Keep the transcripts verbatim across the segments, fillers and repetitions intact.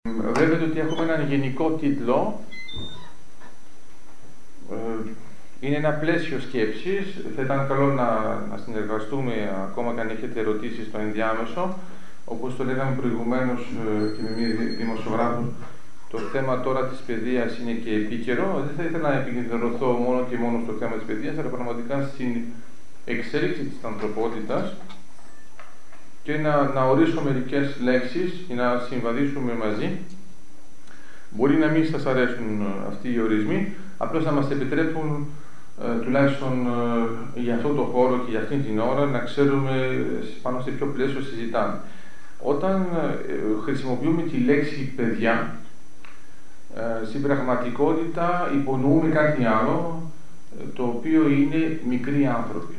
Βλέπετε ότι έχουμε έναν γενικό τίτλο. Είναι ένα πλαίσιο σκέψης. Θα ήταν καλό να, να συνεργαστούμε ακόμα και αν έχετε ερωτήσεις στο ενδιάμεσο. Όπως το λέγαμε προηγουμένως και με μία δημοσιογράφο, το θέμα τώρα της παιδείας είναι και επίκαιρο. Δεν θα ήθελα να επικεντρωθώ μόνο και μόνο στο θέμα της παιδείας, αλλά πραγματικά στην εξέλιξη της ανθρωπότητας και να, να ορίσω μερικές λέξεις και να συμβαδίσουμε μαζί. Μπορεί να μην σας αρέσουν αυτοί οι ορισμοί, απλώς να μας επιτρέπουν ε, τουλάχιστον ε, για αυτό το χώρο και για αυτή την ώρα να ξέρουμε πάνω σε ποιο πλαίσιο συζητάμε. Όταν ε, χρησιμοποιούμε τη λέξη παιδιά, ε, στην πραγματικότητα υπονοούμε κάτι άλλο, ε, το οποίο είναι μικροί άνθρωποι.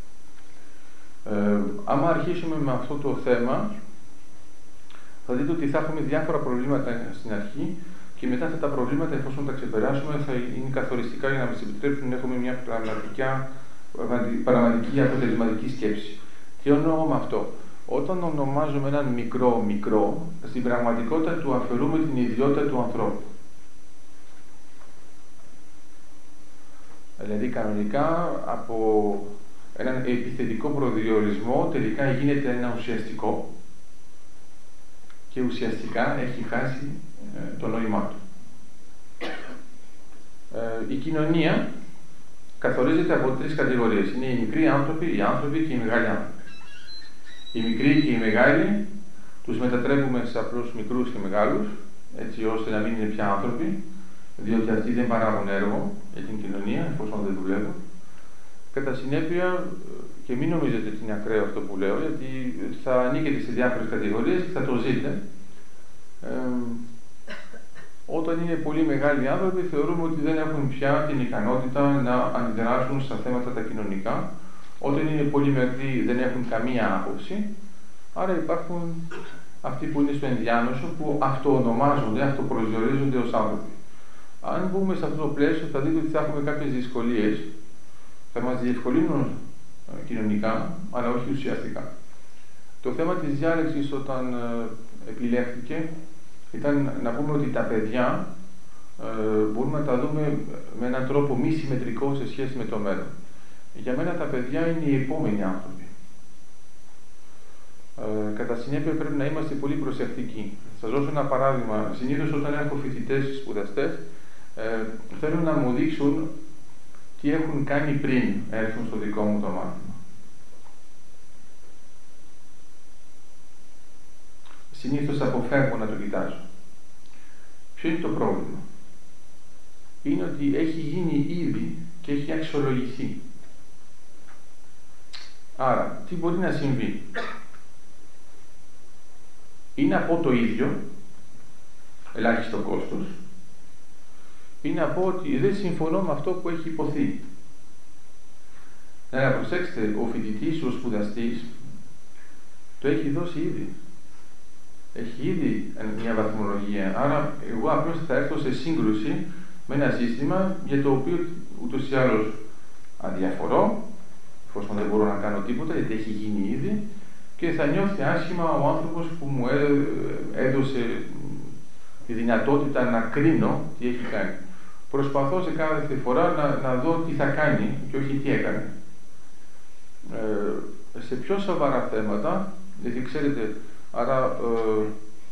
Ε, άμα αρχίσουμε με αυτό το θέμα, θα δείτε ότι θα έχουμε διάφορα προβλήματα στην αρχή και μετά αυτά τα προβλήματα, εφόσον τα ξεπεράσουμε, θα είναι καθοριστικά για να μας επιτρέψουν να έχουμε μια πραγματική αποτελεσματική σκέψη. Τι εννοώ με αυτό? Όταν ονομάζουμε έναν μικρό μικρό, στην πραγματικότητα του αφαιρούμε την ιδιότητα του ανθρώπου. Δηλαδή, κανονικά, από έναν επιθετικό προδιορισμό, τελικά γίνεται ένα ουσιαστικό και ουσιαστικά έχει χάσει ε, το νόημά του. Ε, η κοινωνία καθορίζεται από τρεις κατηγορίες. Είναι οι μικροί άνθρωποι, οι άνθρωποι και οι μεγάλοι άνθρωποι. Οι μικροί και οι μεγάλοι τους μετατρέπουμε σε απλούς μικρούς και μεγάλους, έτσι ώστε να μην είναι πια άνθρωποι, διότι αυτοί δεν παράγουν έργο για την κοινωνία, εφόσον δεν δουλεύουν. Κατά συνέπεια, και μην νομίζετε ότι είναι ακραίο αυτό που λέω, γιατί θα ανήκετε σε διάφορες κατηγορίες και θα το ζείτε. Ε, όταν είναι πολύ μεγάλοι άνθρωποι, θεωρούμε ότι δεν έχουν πια την ικανότητα να αντιδράσουν στα θέματα τα κοινωνικά. Όταν είναι πολύ μικροί, δεν έχουν καμία άποψη. Άρα υπάρχουν αυτοί που είναι στο ενδιάμεσο, που αυτοονομάζονται, αυτοπροσδιορίζονται ως άνθρωποι. Αν μπούμε σε αυτό το πλαίσιο, θα δείτε ότι θα έχουμε κάποιες δυσκολίες. Θα μας διευκολύνουν ε, κοινωνικά, αλλά όχι ουσιαστικά. Το θέμα της διάλεξης, όταν ε, επιλέχθηκε, ήταν να πούμε ότι τα παιδιά ε, μπορούμε να τα δούμε με έναν τρόπο μη συμμετρικό σε σχέση με το μέλλον. Για μένα τα παιδιά είναι οι επόμενοι άνθρωποι. Ε, κατά συνέπεια πρέπει να είμαστε πολύ προσεκτικοί. Θα σας δώσω ένα παράδειγμα. Συνήθως όταν έχω φοιτητές σπουδαστές, ε, θέλουν να μου δείξουν τι έχουν κάνει πριν έρθουν στο δικό μου το μάθημα. Συνήθως αποφεύγω να το κοιτάζω. Ποιο είναι το πρόβλημα? Είναι ότι έχει γίνει ήδη και έχει αξιολογηθεί. Άρα, τι μπορεί να συμβεί? Ή να πω το ίδιο, ελάχιστο κόστος, ή να πω ότι δεν συμφωνώ με αυτό που έχει υποθεί. Να προσέξτε, ο φοιτητής, ο σπουδαστής, το έχει δώσει ήδη. Έχει ήδη μια βαθμολογία. Άρα, εγώ απλώς θα έρθω σε σύγκρουση με ένα σύστημα για το οποίο ούτως ή άλλως αδιαφορώ, εφόσον δεν μπορώ να κάνω τίποτα, γιατί έχει γίνει ήδη, και θα νιώθει άσχημα ο άνθρωπος που μου έδωσε τη δυνατότητα να κρίνω τι έχει κάνει. Προσπαθώ σε κάθε φορά να, να δω τι θα κάνει και όχι τι έκανε. Ε, σε πιο σοβαρά θέματα, γιατί ξέρετε, άρα ε,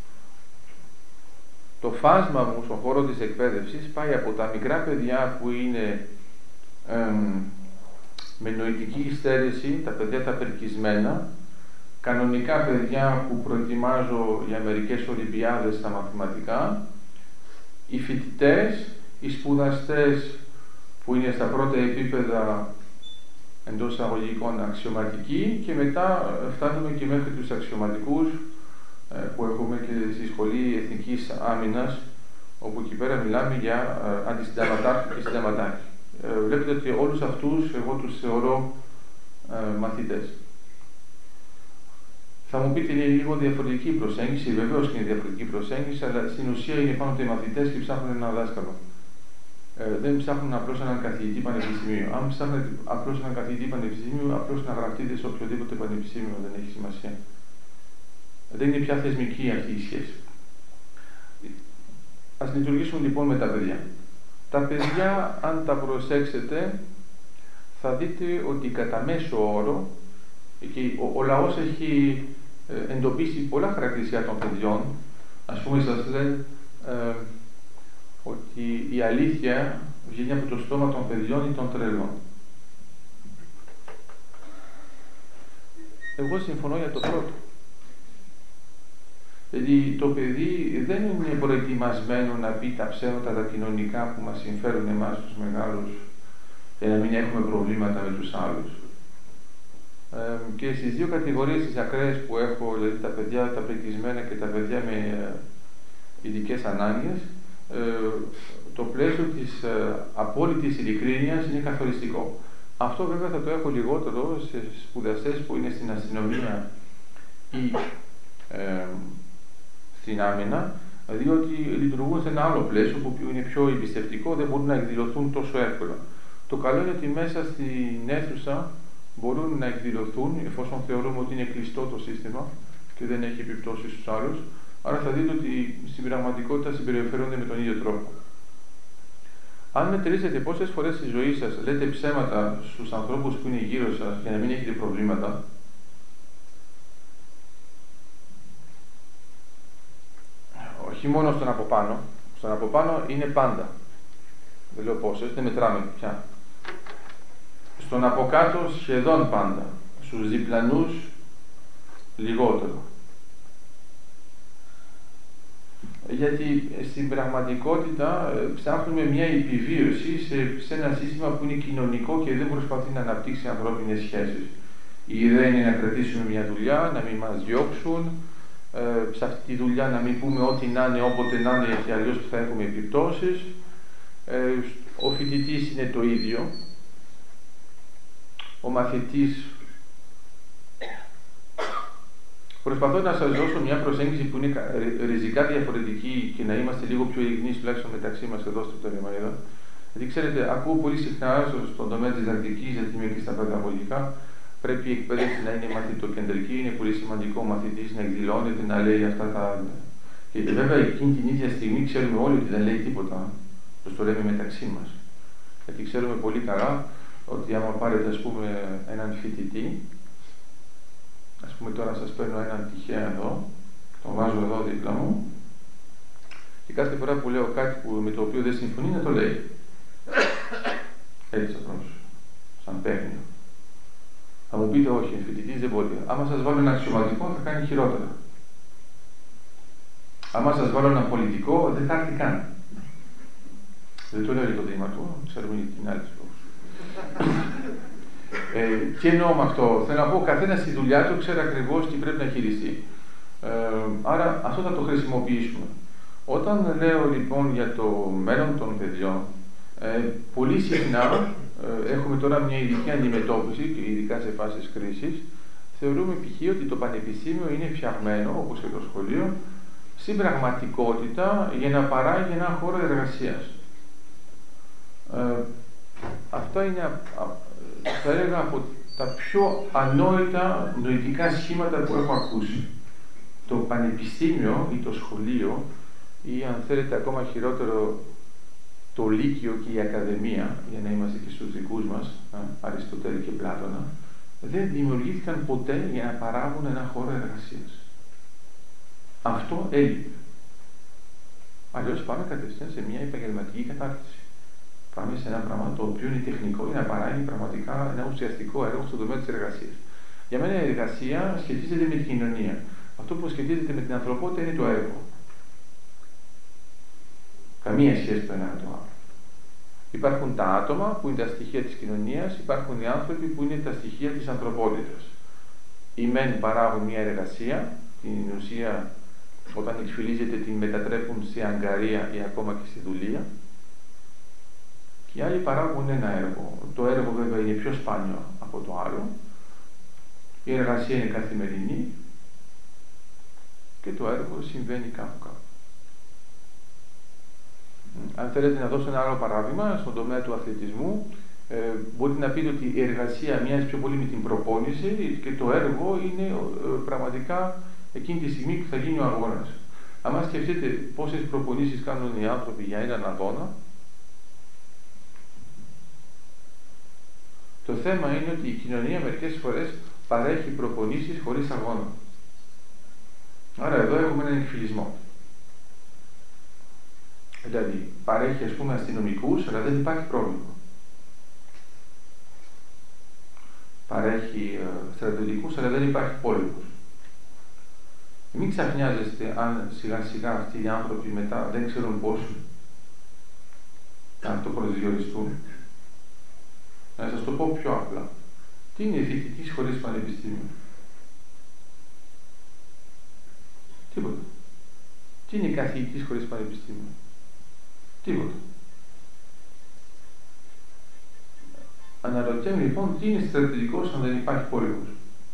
το φάσμα μου στον χώρο της εκπαίδευσης πάει από τα μικρά παιδιά που είναι ε, με νοητική υστέρηση, τα παιδιά τα περκισμένα, κανονικά παιδιά που προετοιμάζω για μερικές ολυμπιάδες στα μαθηματικά, οι φοιτητές, οι σπουδαστές που είναι στα πρώτα επίπεδα εντός εισαγωγικών αξιωματικοί, και μετά φτάνουμε και μέχρι τους αξιωματικούς ε, που έχουμε και στη Σχολή Εθνικής Άμυνας, όπου εκεί πέρα μιλάμε για ε, αντισυνταγματάρχη και συνταγματάρχη. Ε, βλέπετε ότι όλους αυτούς εγώ τους θεωρώ ε, μαθητές. Θα μου πείτε, είναι λίγο διαφορετική προσέγγιση, βεβαίως και είναι διαφορετική προσέγγιση, αλλά στην ουσία είναι πάνω οι μαθητές και ψάχνουν ένα δάσκαλο. Ε, δεν ψάχνουν απλώς έναν καθηγητή πανεπιστημίου. Αν ψάχνετε απλώς έναν καθηγητή πανεπιστημίου, απλώς να γραφτείτε σε οποιοδήποτε πανεπιστήμιο, δεν έχει σημασία. Δεν είναι πια θεσμική αυτή η σχέση. Ας λειτουργήσουμε λοιπόν με τα παιδιά. Τα παιδιά, αν τα προσέξετε, θα δείτε ότι κατά μέσο όρο, και ο, ο λαός έχει ε, εντοπίσει πολλά χαρακτηριστικά των παιδιών. Ας πούμε, σας λένε ε, ότι η αλήθεια βγαίνει από το στόμα των παιδιών ή των τρελών. Εγώ συμφωνώ για το πρώτο. Δηλαδή το παιδί δεν είναι προετοιμασμένο να πει τα ψέματα τα κοινωνικά που μας συμφέρουν εμάς τους μεγάλους για να μην έχουμε προβλήματα με τους άλλους. Ε, και στις δύο κατηγορίες τις ακραίες που έχω, δηλαδή τα παιδιά τα πρικισμένα και τα παιδιά με ε, ειδικές ανάγκες, ε, το πλαίσιο της ε, απόλυτης ειλικρίνειας είναι καθοριστικό. Αυτό βέβαια θα το έχω λιγότερο σε σπουδαστές που είναι στην αστυνομία ή ε, στην άμυνα, διότι λειτουργούν σε ένα άλλο πλαίσιο που είναι πιο εμπιστευτικό, δεν μπορούν να εκδηλωθούν τόσο εύκολα. Το καλό είναι ότι μέσα στην αίθουσα μπορούν να εκδηλωθούν, εφόσον θεωρούμε ότι είναι κλειστό το σύστημα και δεν έχει επιπτώσεις στους άλλους, άρα θα δείτε ότι στην πραγματικότητα συμπεριφέρονται με τον ίδιο τρόπο. Αν μετρήσετε πόσες φορές στη ζωή σας λέτε ψέματα στους ανθρώπους που είναι γύρω σας για να μην έχετε προβλήματα, όχι μόνο στον από πάνω, στον από πάνω είναι πάντα. Δεν λέω πόσες, δεν μετράμε πια. Στον από κάτω σχεδόν πάντα. Στους διπλανούς λιγότερο. Γιατί στην πραγματικότητα ψάχνουμε μια επιβίωση σε, σε ένα σύστημα που είναι κοινωνικό και δεν προσπαθεί να αναπτύξει ανθρώπινες σχέσεις. Η ιδέα είναι να κρατήσουμε μια δουλειά, να μην μας διώξουν, ε, σε αυτή τη δουλειά να μην πούμε ό,τι να είναι, όποτε να είναι, γιατί αλλιώς θα έχουμε επιπτώσεις. Ε, ο φοιτητής είναι το ίδιο. Ο μαθητής. Προσπαθώ να σας δώσω μια προσέγγιση που είναι ριζικά διαφορετική και να είμαστε λίγο πιο ειλικρινείς τουλάχιστον μεταξύ μας εδώ στο Πτολεμαΐδα. Γιατί ξέρετε, ακούω πολύ συχνά στον τομέα της διδακτικής, γιατί είμαι και στα παιδαγωγικά, πρέπει η εκπαίδευση να είναι μαθητοκεντρική, είναι πολύ σημαντικό ο μαθητής να εκδηλώνεται, να λέει αυτά τα. Και βέβαια εκείνη την ίδια στιγμή ξέρουμε όλοι ότι δεν λέει τίποτα, όπως το λέμε μεταξύ μας. Γιατί ξέρουμε πολύ καλά ότι άμα πάρετε, ας πούμε, έναν φοιτητή, ας πούμε τώρα σας παίρνω έναν τυχαία εδώ, τον βάζω εδώ δίπλα μου και κάθε φορά που λέω κάτι που, με το οποίο δεν συμφωνεί να το λέει. Έτσι απλώς, σαν παίχνιο. Θα μου πείτε όχι, ο φοιτητής δεν μπορεί. Άμα σας βάλω ένα αξιωματικό θα κάνει χειρότερα. Άμα σας βάλω ένα πολιτικό δεν θα έρθει καν. Δεν το λέω για το δείγμα του, ξέρουμε την άλλη λόγους. Ε, και εννοώ με αυτό, θέλω να πω, ο καθένας στη δουλειά του ξέρει ακριβώς τι πρέπει να χειριστεί. Ε, άρα αυτό θα το χρησιμοποιήσουμε. Όταν λέω λοιπόν για το μέλλον των παιδιών, ε, πολύ συχνά ε, έχουμε τώρα μια ειδική αντιμετώπιση, και ειδικά σε φάσεις κρίσης, θεωρούμε π.χ. ότι το πανεπιστήμιο είναι φτιαγμένο, όπως και το σχολείο, στην πραγματικότητα για να παράγει ένα χώρο εργασίας. Ε, αυτά είναι, θα έλεγα, από τα πιο ανόητα νοητικά σχήματα που έχω ακούσει. Το πανεπιστήμιο ή το σχολείο, ή αν θέλετε ακόμα χειρότερο το λύκειο και η ακαδημία, για να είμαστε και στους δικούς μας, Αριστοτέλη και Πλάτωνα, δεν δημιουργήθηκαν ποτέ για να παράγουν ένα χώρο εργασίας. Αυτό έλειπε. Αλλιώς πάμε κατευθείαν σε μια επαγγελματική κατάρτιση. Πάμε σε ένα πράγμα το οποίο είναι τεχνικό για να παράγει πραγματικά ένα ουσιαστικό έργο στον τομέα της εργασίας. Για μένα η εργασία σχετίζεται με την κοινωνία. Αυτό που σχετίζεται με την ανθρωπότητα είναι το έργο. Καμία σχέση το ένα με το άλλο. Υπάρχουν τα άτομα που είναι τα στοιχεία της κοινωνίας, υπάρχουν οι άνθρωποι που είναι τα στοιχεία της ανθρωπότητας. Οι μεν παράγουν μια εργασία, την ουσία όταν εκφυλίζεται την μετατρέπουν σε αγκαρία ή ακόμα και στη δουλεία. Και οι άλλοι παράγουν ένα έργο. Το έργο βέβαια είναι πιο σπάνιο από το άλλο. Η εργασία είναι καθημερινή και το έργο συμβαίνει κάπου κάπου. Αν θέλετε να δώσω ένα άλλο παράδειγμα, στον τομέα του αθλητισμού, ε, μπορείτε να πείτε ότι η εργασία μοιάζει πιο πολύ με την προπόνηση και το έργο είναι ε, πραγματικά εκείνη τη στιγμή που θα γίνει ο αγώνας. άμα σκεφτείτε πόσες προπονήσεις κάνουν οι άνθρωποι για έναν αγώνα, το θέμα είναι ότι η κοινωνία μερικές φορές παρέχει προπονήσεις χωρίς αγώνα. Άρα εδώ έχουμε έναν εκφυλισμό. Δηλαδή, παρέχει ας πούμε αστυνομικούς, αλλά δεν υπάρχει πρόβλημα. Παρέχει ε, στρατιωτικούς, αλλά δεν υπάρχει πόλεμος. Μην ξαφνιάζεστε αν σιγά σιγά αυτοί οι άνθρωποι μετά δεν ξέρουν πώς να το προσδιοριστούν. Να σας το πω πιο απλά. Τι είναι φοιτητής χωρίς πανεπιστήμιο? Τίποτα. Τι είναι καθηγητής χωρίς πανεπιστήμιο? Τίποτα. Αναρωτιέμαι λοιπόν τι είναι στρατηγικός αν δεν υπάρχει πόλεμος.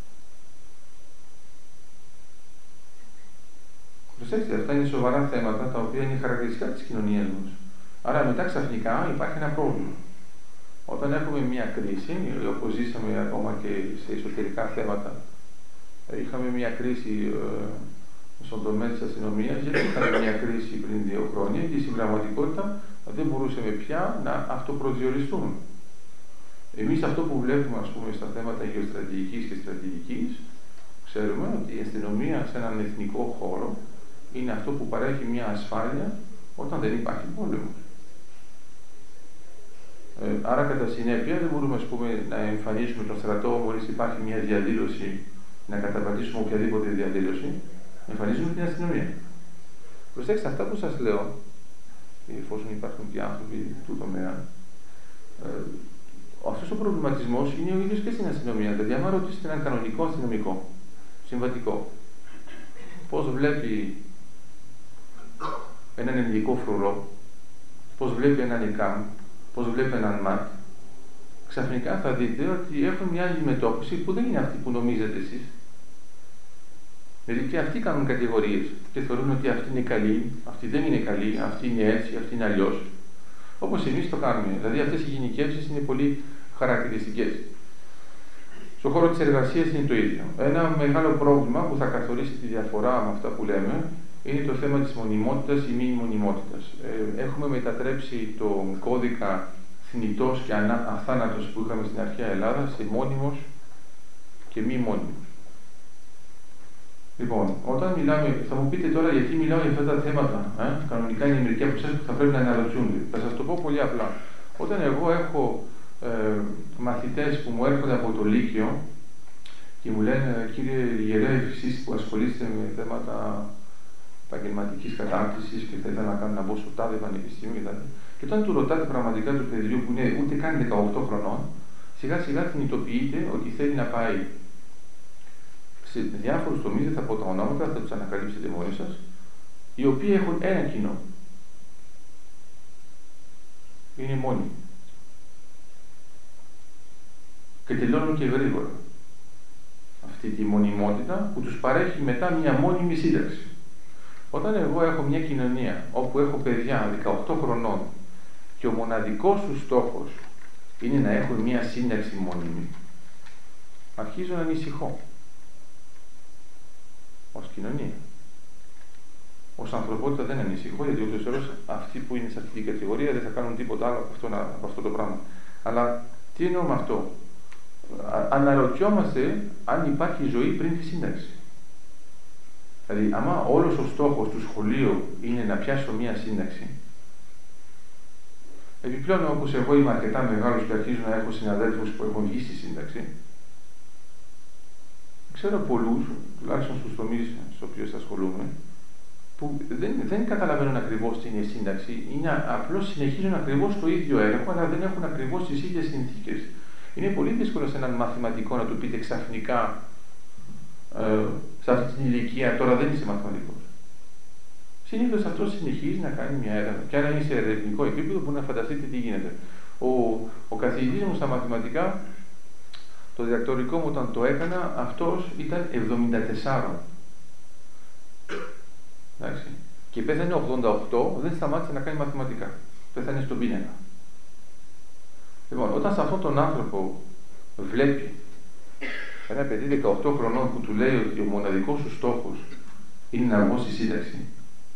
Προσέξτε, αυτά είναι σοβαρά θέματα τα οποία είναι χαρακτηριστικά της κοινωνίας μας. Άρα μετά ξαφνικά υπάρχει ένα πρόβλημα. Όταν έχουμε μια κρίση, όπως ζήσαμε ακόμα και σε εσωτερικά θέματα, είχαμε μια κρίση ε, στον τομέα της αστυνομίας, γιατί είχαμε μια κρίση πριν δύο χρόνια και στην πραγματικότητα δεν μπορούσαμε πια να αυτοπροσδιοριστούμε. Εμείς αυτό που βλέπουμε ας πούμε στα θέματα γεωστρατηγικής και στρατηγικής, ξέρουμε ότι η αστυνομία σε έναν εθνικό χώρο είναι αυτό που παρέχει μια ασφάλεια όταν δεν υπάρχει πόλεμος. Ε, άρα κατά συνέπεια δεν μπορούμε ας πούμε, να εμφανίσουμε τον στρατό μόλις υπάρχει μια διαδήλωση, να καταπατήσουμε οποιαδήποτε διαδήλωση, εμφανίζουμε την αστυνομία. Προσέξτε, αυτά που σας λέω, εφόσον υπάρχουν και άνθρωποι του τομέα, ε, αυτός ο προβληματισμός είναι ο ίδιος και στην αστυνομία. Δηλαδή, άμα ρωτήσετε έναν κανονικό αστυνομικό, συμβατικό, πώς βλέπει έναν ενδικό φρουρό, πώς βλέπει έναν ΕΚΑΜ, πώς βλέπει έναν ΜΑΤ, ξαφνικά θα δείτε ότι έχουν μια αντιμετώπιση που δεν είναι αυτή που νομίζετε εσείς. Δηλαδή και αυτοί κάνουν κατηγορίες και θεωρούν ότι αυτή είναι καλή, αυτή δεν είναι καλή, αυτή είναι έτσι, αυτή είναι αλλιώς. Όπως εμείς το κάνουμε. Δηλαδή αυτές οι γενικεύσεις είναι πολύ χαρακτηριστικές. Στον χώρο της εργασίας είναι το ίδιο. Ένα μεγάλο πρόβλημα που θα καθορίσει τη διαφορά με αυτά που λέμε είναι το θέμα της μονιμότητας ή μη μονιμότητας. Ε, έχουμε μετατρέψει τον κώδικα θνητός και αθάνατος που είχαμε στην αρχαία Ελλάδα σε μόνιμος και μη μόνιμος. Λοιπόν, όταν μιλάμε, θα μου πείτε τώρα γιατί μιλάω για αυτά τα θέματα. Ε? Κανονικά είναι μερικοί από εσάς που θα πρέπει να αναρωτιούνται. Θα σας το πω πολύ απλά. Όταν εγώ έχω ε, μαθητές που μου έρχονται από το Λύκειο και μου λένε, κύριε Ιερέα, εσείς που ασχολείστε με θέματα επαγγελματικής κατάρτισης και θα ήθελα να κάνω να μπω στο τάδε πανεπιστήμιο κτλ. Και όταν του ρωτάτε πραγματικά του παιδιού που είναι ούτε καν δεκαοκτώ χρονών, σιγά σιγά συνειδητοποιείτε ότι θέλει να πάει σε διάφορους τομείς, δεν θα πω τα ονόματα, θα τους ανακαλύψετε μόνοι σας, οι οποίοι έχουν ένα κοινό. Είναι μόνοι. Και τελειώνουν και γρήγορα. Αυτή τη μονιμότητα που τους παρέχει μετά μια μόνιμη σύνταξη. Όταν εγώ έχω μια κοινωνία όπου έχω παιδιά δεκαοκτώ χρονών και ο μοναδικός του στόχος είναι να έχω μια σύνταξη μόνιμη, αρχίζω να ανησυχώ. Ως κοινωνία. Ως ανθρωπότητα δεν ανησυχώ, γιατί ούτως ή άλλως αυτοί που είναι σε αυτή την κατηγορία δεν θα κάνουν τίποτα άλλο από αυτό, από αυτό το πράγμα. Αλλά τι εννοώ με αυτό? Α, αναρωτιόμαστε αν υπάρχει ζωή πριν τη σύνταξη. Δηλαδή, άμα όλος ο στόχος του σχολείου είναι να πιάσω μία σύνταξη, επιπλέον όπως εγώ είμαι αρκετά μεγάλος και αρχίζω να έχω συναδέλφους που έχουν βγει στη σύνταξη, ξέρω πολλούς, τουλάχιστον στους τομείς στους οποίους ασχολούμαι, που δεν, δεν καταλαβαίνουν ακριβώς τι είναι σύνταξη, είναι απλώς συνεχίζουν ακριβώς το ίδιο έργο, αλλά δεν έχουν ακριβώς τις ίδιες συνθήκες. Είναι πολύ δύσκολο σε έναν μαθηματικό να του πείτε ξαφνικά ε, σε αυτή την ηλικία, τώρα δεν είσαι μαθηματικός. Συνήθως αυτός συνεχίζει να κάνει μια έρευνα. Και αν είναι σε ερευνητικό επίπεδο, μπορεί να φανταστείτε τι γίνεται. Ο, ο καθηγητής μου στα μαθηματικά, το διδακτορικό μου όταν το έκανα, αυτός ήταν εβδομήντα τέσσερα. Εντάξει. Και πέθανε ογδόντα οκτώ, δεν σταμάτησε να κάνει μαθηματικά. Πέθανε στον πίνακα. Λοιπόν, όταν σε αυτόν τον άνθρωπο βλέπει ένα παιδί δεκαοκτώ χρονών που του λέει ότι ο μοναδικός σου στόχος είναι να βγω στη σύνταξη,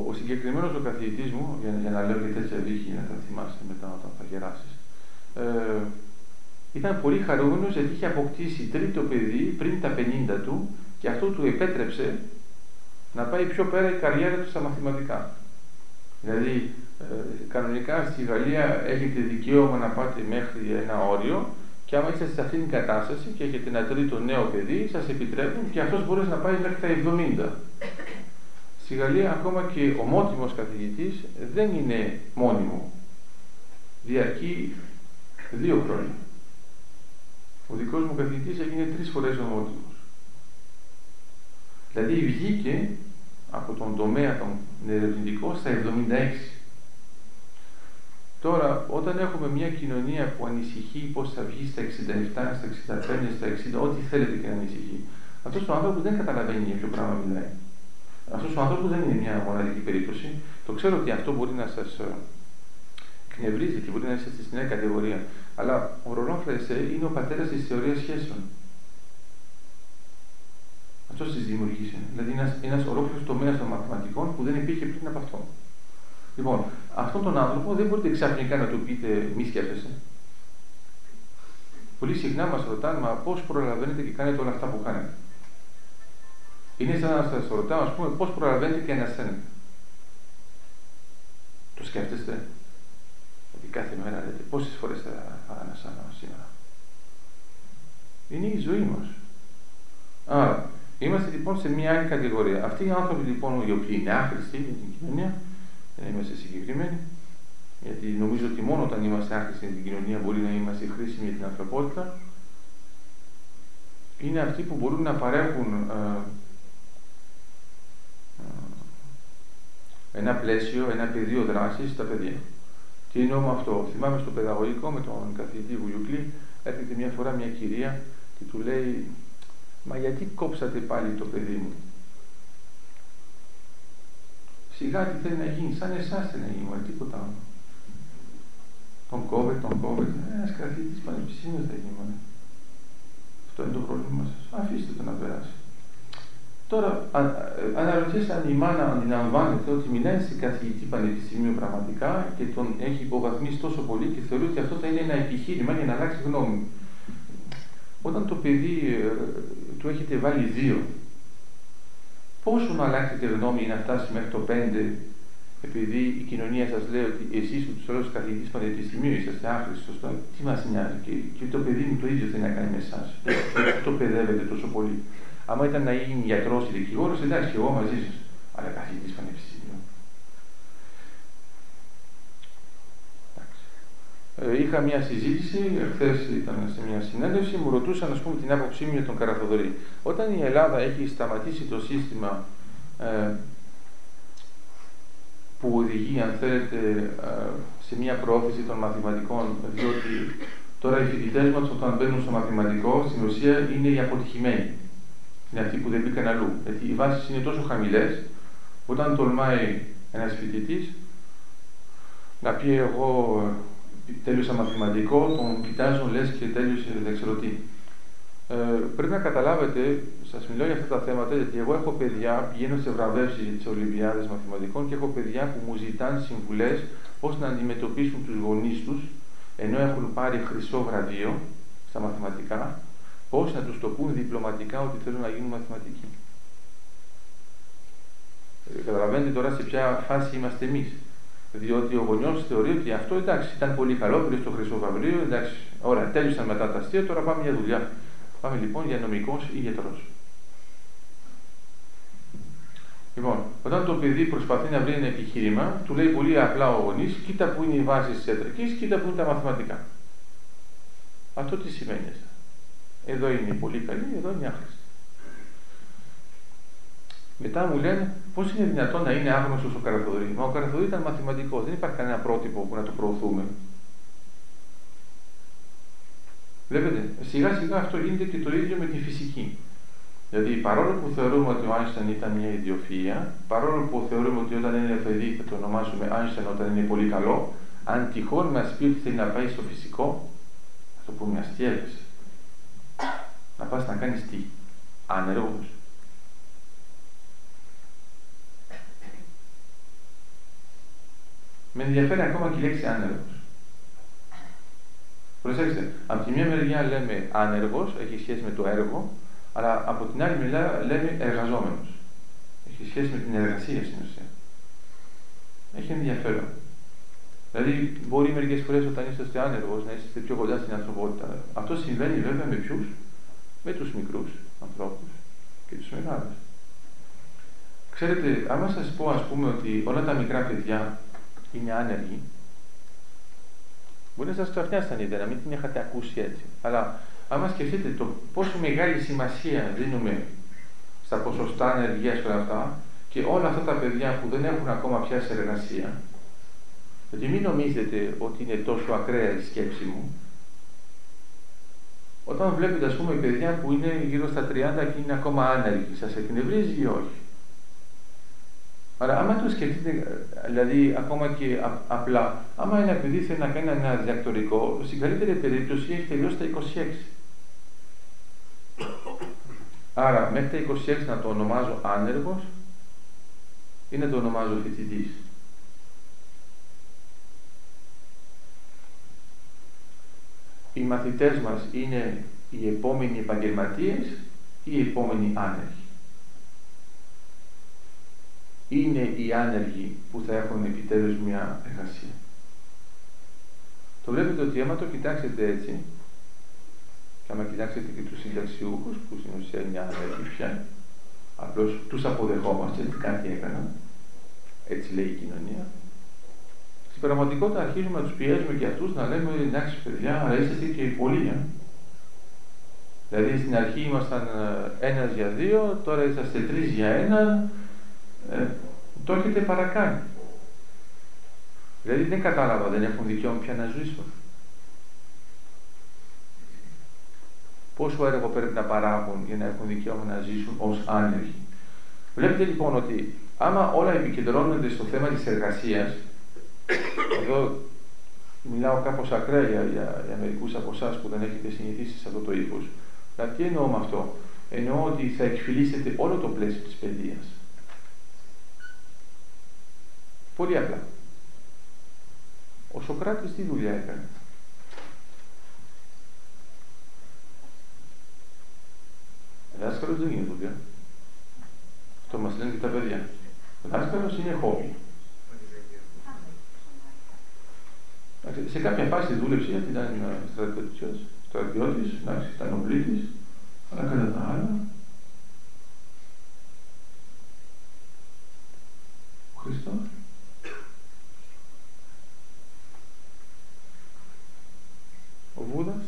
ο συγκεκριμένος ο καθηγητής μου, για, για να λέω και τέτοια δίκη, να τα θυμάσαι μετά όταν θα γεράσεις, ε, ήταν πολύ χαρούμενος γιατί είχε αποκτήσει τρίτο παιδί πριν τα πενήντα του και αυτό του επέτρεψε να πάει πιο πέρα η καριέρα του στα μαθηματικά. Δηλαδή, ε, κανονικά στη Γαλλία έχετε δικαίωμα να πάτε μέχρι ένα όριο και άμα είστε σε αυτήν την κατάσταση και έχετε ένα τρίτο νέο παιδί, σας επιτρέπουν και αυτός μπορεί να πάει μέχρι τα εβδομήντα. Στη Γαλλία ακόμα και ο μόνιμος καθηγητής δεν είναι μόνιμο. Διαρκεί δύο χρόνια. Ο δικός μου καθηγητής έγινε τρεις φορές ο μόνιμος. Δηλαδή βγήκε από τον τομέα των ερευνητικών στα εβδομήντα έξι. Τώρα, όταν έχουμε μια κοινωνία που ανησυχεί πώς θα βγει στα εξήντα επτά, στα εξήντα πέντε, στα εξήντα, ό,τι θέλετε και να ανησυχεί, αυτός ο άνθρωπος δεν καταλαβαίνει για ποιο πράγμα μιλάει. Αυτός ο άνθρωπος δεν είναι μια μοναδική περίπτωση. Το ξέρω ότι αυτό μπορεί να σας εκνευρίζει και μπορεί να είστε στη νέα κατηγορία. Αλλά ο Ρολάν Φρεσέ είναι ο πατέρας της θεωρίας σχέσεων. Αυτός τις δημιουργήσε. Δηλαδή είναι ένας, ένας ολόκληρος τομέας των μαθηματικών που δεν υπήρχε πριν από αυτό. Λοιπόν, αυτόν τον άνθρωπο δεν μπορείτε ξαφνικά να του πείτε μη σκέφτεσαι. Πολύ συχνά μας ρωτάνε, μα πώς προλαβαίνετε και κάνετε όλα αυτά που κάνετε. Είναι σαν να σας ρωτάω, ας πούμε, πώς προλαβαίνετε και ανασθένετε. Το σκέφτεστε. Γιατί κάθε μέρα λέτε πόσες φορές θα, θα ανασάνω σήμερα. Είναι η ζωή μας. Άρα, είμαστε λοιπόν σε μια άλλη κατηγορία. Αυτοί οι άνθρωποι λοιπόν οι οποίοι είναι άχρηστοι για την κοινωνία, δεν είμαστε συγκεκριμένοι, γιατί νομίζω ότι μόνο όταν είμαστε άχρηστοι για την κοινωνία μπορεί να είμαστε χρήσιμοι για την ανθρωπότητα, είναι αυτοί που μπορούν να παρέχουν ε, ε, ένα πλαίσιο, ένα πεδίο δράσης στα παιδιά. Τι εννοώ με αυτό? Θυμάμαι στο παιδαγωγικό με τον καθηγητή Βουγιουκλή, έρχεται μια φορά μια κυρία και του λέει, μα γιατί κόψατε πάλι το παιδί μου? Σιγά τι θέλει να γίνει, σαν εσάς θέλει να γίνει, τίποτα άλλο. Τον κόβε, τον κόβε, ένας καθηγητής πανεπιστήμιου θα γίνει. Αυτό είναι το πρόβλημα σας. Αφήστε το να περάσει. Τώρα, αναρωτιέστε αν η μάνα αντιλαμβάνεται ότι μιλάει σε καθηγητή πανεπιστήμιου πραγματικά και τον έχει υποβαθμίσει τόσο πολύ και θεωρεί ότι αυτό θα είναι ένα επιχείρημα για να αλλάξει γνώμη. Όταν το παιδί ε, του έχετε βάλει δύο, πόσο να αλλάξετε γνώμη για να φτάσει μέχρι το πέντε, επειδή η κοινωνία σας λέει ότι εσείς που τους όλους καθηγητής πανεπιστημίου είσαστε άχρηστος, τι μας νοιάζει, και, και το παιδί μου το ίδιο θέλει να κάνει με εσάς. Το παιδεύετε τόσο πολύ. Άμα ήταν να γίνει γιατρός ή δικηγόρος, εντάξει, και εγώ μαζί σας, αλλά καθηγητής πανεπιστημίου. Ε, είχα μια συζήτηση, χθες ήταν σε μια συνέντευξη, μου ρωτούσαν, ας πούμε, την άποψή μου για τον Καραθοδωρή. Όταν η Ελλάδα έχει σταματήσει το σύστημα ε, που οδηγεί, αν θέλετε, ε, σε μια προώθηση των μαθηματικών, διότι τώρα οι φοιτητές μας όταν μπαίνουν στο μαθηματικό, στην ουσία είναι οι αποτυχημένοι. Είναι αυτοί που δεν μπήκαν αλλού. Γιατί οι βάσεις είναι τόσο χαμηλές, όταν τολμάει ένας φοιτητής να πει εγώ τέλειωσα μαθηματικό, τον κοιτάζουν λες και τέλειωσε δεν ξέρω τι. Ε, πρέπει να καταλάβετε, σας μιλάω για αυτά τα θέματα, γιατί εγώ έχω παιδιά, πηγαίνω σε βραβεύσεις για τις Ολυμπιάδες μαθηματικών και έχω παιδιά που μου ζητάνε συμβουλές πώς να αντιμετωπίσουν τους γονείς τους, ενώ έχουν πάρει χρυσό βραβείο στα μαθηματικά, πώς να τους το πούν διπλωματικά ότι θέλουν να γίνουν μαθηματικοί. Ε, καταλαβαίνετε τώρα σε ποια φάση είμαστε εμείς. Διότι ο γονιός θεωρεί ότι αυτό εντάξει, ήταν πολύ καλό, πήρε στο χρυσό βραβείο, εντάξει, ωραία, τέλειωσαν μετά τα αστεία, τώρα πάμε για δουλειά. Πάμε λοιπόν για νομικός ή γιατρός. Λοιπόν, όταν το παιδί προσπαθεί να βρει ένα επιχείρημα, του λέει πολύ απλά ο γονείς, κοίτα που είναι η βάση της ιατρικής, κοίτα που είναι τα μαθηματικά. Αυτό τι σημαίνει? Εδώ είναι πολύ καλή, εδώ είναι άχρηστη. Μετά μου λένε πώς είναι δυνατόν να είναι άγνωστος ο Καραθοδωρή. Μα ο Καραθοδωρή ήταν μαθηματικός, δεν υπάρχει κανένα πρότυπο που να το προωθούμε. Βλέπετε, σιγά σιγά αυτό γίνεται και το ίδιο με τη φυσική. Δηλαδή, παρόλο που θεωρούμε ότι ο Άινσταϊν ήταν μια ιδιοφυΐα, παρόλο που θεωρούμε ότι όταν είναι παιδί θα το ονομάσουμε Άινσταϊν όταν είναι πολύ καλό, αν τυχόν μας πει ότι θέλει να πάει στο φυσικό, θα το πούμε αστείευες. Να πας να κάνεις τι? Άνεργος. Με ενδιαφέρει ακόμα και η λέξη άνεργος. Προσέξτε, από τη μια μεριά λέμε άνεργος, έχει σχέση με το έργο, αλλά από την άλλη μεριά λέμε εργαζόμενος. Έχει σχέση με την εργασία στην ουσία. Έχει ενδιαφέρον. Δηλαδή, μπορεί μερικές φορές όταν είστε άνεργος να είστε πιο κοντά στην ανθρωπότητα. Αυτό συμβαίνει βέβαια με ποιους? Με τους μικρούς ανθρώπους και τους μεγάλους. Ξέρετε, άμα σας πω ας πούμε ότι όλα τα μικρά παιδιά είναι άνεργοι, μπορεί να σας ξαφνιάσει την ιδέα, να μην την είχατε ακούσει έτσι. Αλλά άμα σκεφτείτε το πόσο μεγάλη σημασία δίνουμε στα ποσοστά ανεργίας και όλα αυτά, και όλα αυτά τα παιδιά που δεν έχουν ακόμα πιάσει εργασία, γιατί μην νομίζετε ότι είναι τόσο ακραία η σκέψη μου, όταν βλέπετε ας πούμε παιδιά που είναι γύρω στα τριάντα και είναι ακόμα άνεργοι, σας εκνευρίζει ή όχι? Αλλά άμα το σκεφτείτε, δηλαδή ακόμα και α, απλά, άμα ένα παιδί θέλει να κάνει ένα διδακτορικό, στην καλύτερη περίπτωση έχει τελειώσει τα είκοσι έξι. Άρα μέχρι τα είκοσι έξι να το ονομάζω άνεργος ή να το ονομάζω φοιτητής? Οι μαθητές μας είναι οι επόμενοι επαγγελματίες ή οι επόμενοι άνεργοι? Είναι οι άνεργοι που θα έχουν επιτέλους μια εργασία. Το βλέπετε ότι άμα το κοιτάξετε έτσι, και άμα κοιτάξετε και τους συνταξιούχους, που στην ουσία είναι άνεργοι πια, απλώς τους αποδεχόμαστε, ότι κάτι έκαναν, έτσι λέει η κοινωνία. Στην πραγματικότητα αρχίζουμε να τους πιέζουμε και αυτούς να λέμε εντάξει παιδιά, αλλά είσαστε και πολλοί. Ε? Δηλαδή στην αρχή ήμασταν ένας για δύο, τώρα είσαστε τρεις για έναν, ε, το έχετε παρακάνει. Δηλαδή δεν κατάλαβα, δεν έχουν δικαίωμα πια να ζήσουν. Πόσο έργο πρέπει να παράγουν για να έχουν δικαίωμα να ζήσουν ως άνεργοι? Βλέπετε λοιπόν ότι άμα όλα επικεντρώνονται στο θέμα της εργασίας, εδώ μιλάω κάπως ακραία για, για, για μερικούς από εσάς που δεν έχετε συνηθίσει σε αυτό το ύφος. Δηλαδή τι εννοώ με αυτό? Εννοώ ότι θα εκφυλίσετε όλο το πλαίσιο της παιδείας. Πολύ απλά. Ο Σωκράτης τι δουλειά έκανε? Δάσκαλος δεν είναι δουλειά. Αυτό μας λένε και τα παιδιά. Ο δάσκαλος είναι χόμπι. Σε κάποια φάση δούλεψε γιατί ήταν στρατιώτης, ήταν οπλίτης, αλλά κατά τα άλλα ο Χριστός. Ο Βούδας.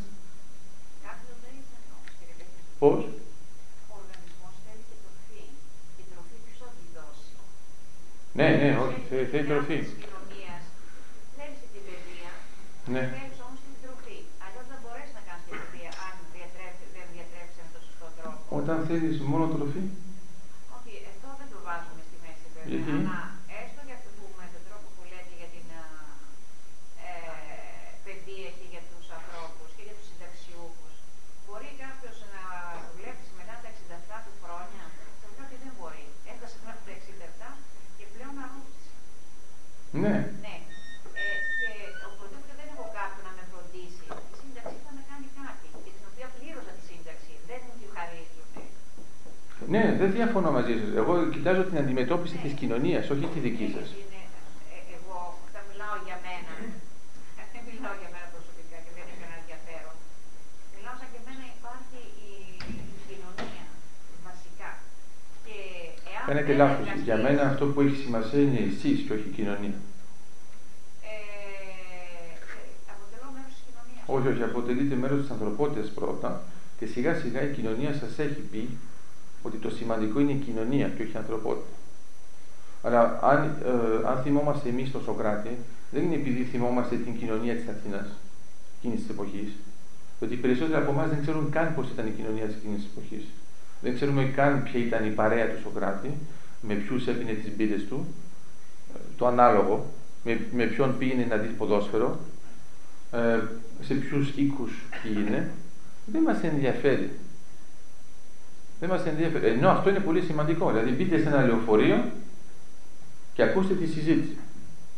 Πώς? Ο οργανισμός θέλει και τροφή. Η τροφή ποιος θα τη δώσει? Ναι, ναι, όχι, θέλει, θέλει τροφή. Της κοινωνίας θέλεις και την παιδεία, Ναι. θέλεις όμως και την τροφή. Αλλιώς δεν μπορείς να κάνεις την παιδεία αν διατρέφει, δεν διατρέφεις με τον σωστό τρόπο. Όταν θέλεις μόνο τροφή. Όχι, αυτό δεν το βάζουμε στη μέση βέβαια. Γιατί? Αλλά έστω για αυτό που με τον τρόπο που λέτε για την ε, παιδεία και για τους ανθρώπους και για τους συνταξιούχους, μπορεί κάποιος να δουλέψει μετά τα εξήντα επτά του χρόνια? Θεωρώ ότι δεν μπορεί. Έφτασε μέχρι τα εξήντα επτά και πλέον αρρώστησε. Ναι. Ναι. Ε, και οπωσδήποτε δεν έχω κάποιον να με φροντίσει. Η σύνταξη θα με κάνει κάτι, για την οποία πλήρωσα τη σύνταξη. Δεν μου τη χαρίζουν. Ναι, δεν διαφωνώ μαζί σας. Εγώ κοιτάζω την αντιμετώπιση της κοινωνίας, όχι τη δική σας. Είναι, ε, εγώ, όταν μιλάω για μένα, δεν μιλάω για μένα προσωπικά και δεν έχω ένα ενδιαφέρον. Μιλάω σαν και εμένα υπάρχει η, η κοινωνία, βασικά. Και εάν Κάνετε δεν λάθος. εργαστείς, Για μένα αυτό που έχει σημασία είναι εσείς και όχι η κοινωνία. Ε, αποτελώ μέρος της κοινωνίας. Όχι, όχι, αποτελείτε μέρος της ανθρωπότητας πρώτα και σιγά σιγά η κοινωνία σας έχει πει ότι το σημαντικό είναι η κοινωνία και όχι η ανθρωπότητα. Αλλά αν, ε, αν θυμόμαστε εμείς τον Σωκράτη, δεν είναι επειδή θυμόμαστε την κοινωνία της Αθήνας εκείνης της εποχής, ότι οι περισσότεροι από εμάς δεν ξέρουν καν πώς ήταν η κοινωνία της εκείνης της εποχής. Δεν ξέρουμε καν ποια ήταν η παρέα του Σωκράτη, με ποιους έπινε τις μπύρες του, το ανάλογο, με, με ποιον πήγαινε να δει ποδόσφαιρο, ε, σε ποιους οίκους πήγαινε. Δεν μας ενδιαφέρει. Δεν μας ενδιαφέρει. Ενώ αυτό είναι πολύ σημαντικό. Δηλαδή μπείτε σε ένα λεωφορείο και ακούστε τη συζήτηση.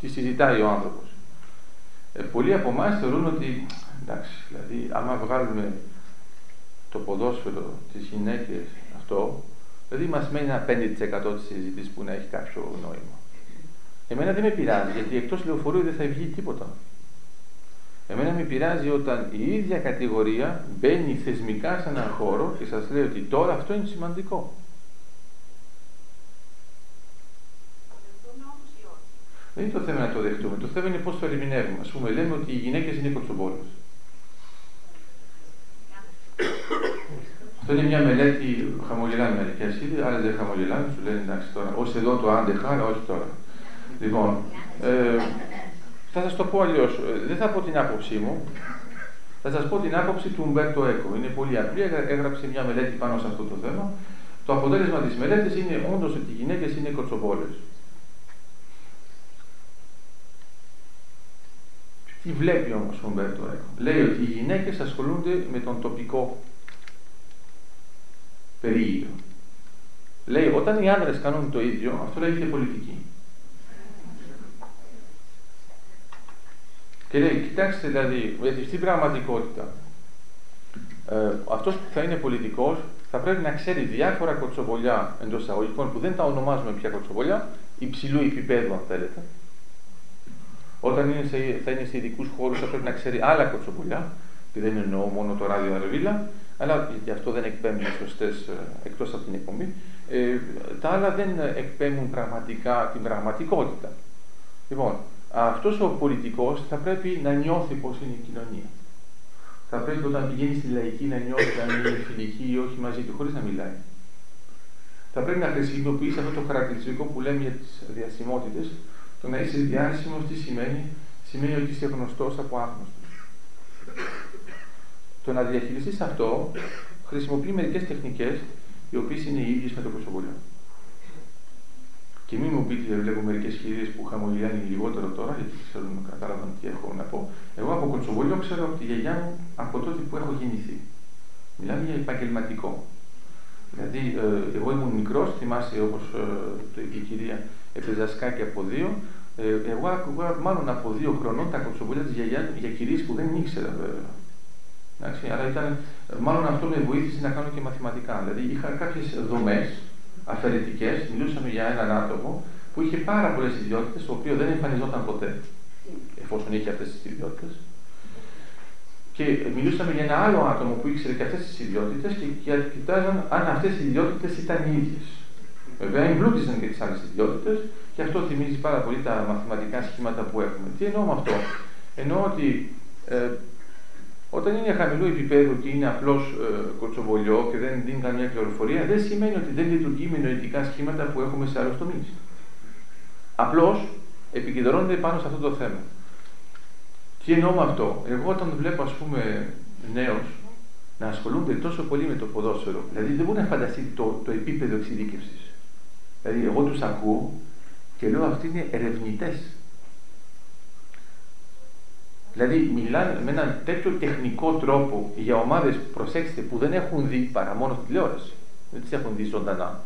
τη συζητάει ο άνθρωπος. Ε, πολλοί από εμάς θεωρούν ότι, εντάξει, δηλαδή, άμα βγάλουμε το ποδόσφαιρο, τις γυναίκες, αυτό, δηλαδή μας μένει ένα πέντε τοις εκατό της συζήτησης που να έχει κάποιο νόημα. Εμένα δεν με πειράζει, γιατί εκτός λεωφορείου δεν θα βγει τίποτα. Εμένα με πειράζει όταν η ίδια κατηγορία μπαίνει θεσμικά σε έναν χώρο και σας λέει ότι τώρα αυτό είναι σημαντικό. Δεν είναι το θέμα να το δεχτούμε, το θέμα είναι πώς το ερμηνεύουμε. Ας πούμε, λέμε ότι οι γυναίκες είναι κοτσομπόλες. Αυτό είναι μια μελέτη, χαμογελάνε μερικές ήδη, άλλες δεν χαμογελάνε, σου λένε εντάξει τώρα, ως εδώ το άντεχα, αλλά όχι τώρα. Λοιπόν, ε, θα σας το πω αλλιώς, δεν θα πω την άποψή μου, θα σας πω την άποψη του Ουμπέρτο Έκο. Είναι πολύ απλή, έγραψε μια μελέτη πάνω σε αυτό το θέμα. Το αποτέλεσμα της μελέτης είναι όντως ότι οι γυναίκες είναι κοτσομπόλες. Τι βλέπει όμως ο Ουμπέρτο Έκο? Λέει ότι οι γυναίκες ασχολούνται με τον τοπικό περίγυρο. Λέει, όταν οι άνδρες κάνουν το ίδιο, αυτό λέγεται πολιτική. Και λέει, κοιτάξτε δηλαδή, γιατί στην πραγματικότητα, ε, αυτός που θα είναι πολιτικός θα πρέπει να ξέρει διάφορα κοτσοβολιά εντός εισαγωγικών που δεν τα ονομάζουμε πια κοτσοβολιά, υψηλού επίπεδου αν θέλετε. Όταν είναι σε, θα είναι σε ειδικούς χώρους θα πρέπει να ξέρει άλλα κοτσοβολιά, και δεν εννοώ μόνο το ράδιο αρβίλα, αλλά γιατί αυτό δεν εκπέμπει σωστές εκτός από την εκπομπή. Ε, τα άλλα δεν εκπέμπουν πραγματικά την πραγματικότητα. Λοιπόν, αυτός ο πολιτικός θα πρέπει να νιώθει πώς είναι η κοινωνία. Θα πρέπει όταν πηγαίνει στη λαϊκή να νιώθει αν είναι φιλική ή όχι μαζί του, χωρίς να μιλάει. Θα πρέπει να χρησιμοποιήσει αυτό το χαρακτηριστικό που λέμε για τις διασημότητες. Το να είσαι διάσημος τι σημαίνει? Σημαίνει ότι είσαι γνωστός από άγνωστος. Το να διαχειριστείς αυτό χρησιμοποιεί μερικές τεχνικές οι οποίες είναι οι ίδιες με το κοτσοβολιό. Και μην μου πείτε, βλέπω μερικές κυρίες που χαμογελάνε λιγότερο τώρα, γιατί ξέρουν, κατάλαβαν τι έχω να πω. Εγώ από κοτσοβολιό ξέρω από τη γιαγιά μου από τότε που έχω γεννηθεί. Μιλάμε για επαγγελματικό. Δηλαδή, ε, εγώ ήμουν μικρός, θυμάσαι όπως ε, η κυρία έπαιζα σκάκι από δύο. Ε, εγώ άκουγα μάλλον από δύο χρονών τα κοτσοβολιά της γιαγιά για κυρίες που δεν ήξερα βέβαια. Εντάξει, αλλά ήταν, μάλλον αυτό με βοήθησε να κάνω και μαθηματικά. Δηλαδή, είχα κάποιες δομές αφαιρετικές, μιλούσαμε για έναν άτομο που είχε πάρα πολλές ιδιότητες, το οποίο δεν εμφανιζόταν ποτέ, εφόσον είχε αυτές τις ιδιότητες. Και μιλούσαμε για ένα άλλο άτομο που ήξερε και αυτές τις ιδιότητες και κοιτάζαν αν αυτές οι ιδιότητες ήταν οι ίδιες. Βέβαια, εμπλούτιζαν και τις άλλες ιδιότητες και αυτό θυμίζει πάρα πολύ τα μαθηματικά σχήματα που έχουμε. Τι εννοώ με αυτό? Εννοώ ότι ε, όταν είναι χαμηλού επίπεδου και είναι απλώς ε, κοτσοβολιό και δεν δίνει καμία πληροφορία, δεν σημαίνει ότι δεν λειτουργεί με νοητικά σχήματα που έχουμε σε άλλους τομείς. Απλώς επικεντρώνονται πάνω σε αυτό το θέμα. Τι εννοώ με αυτό? Εγώ όταν βλέπω, ας πούμε, νέους να ασχολούνται τόσο πολύ με το ποδόσφαιρο, δηλαδή δεν μπορεί να φανταστεί το, το επίπεδο εξειδίκευσης. Δηλαδή, εγώ τους ακούω και λέω αυτοί είναι ερευνητές. Δηλαδή, μιλάνε με έναν τέτοιο τεχνικό τρόπο για ομάδες, προσέξτε, που δεν έχουν δει παρά μόνο στη τηλεόραση. Δεν τις έχουν δει ζωντανά.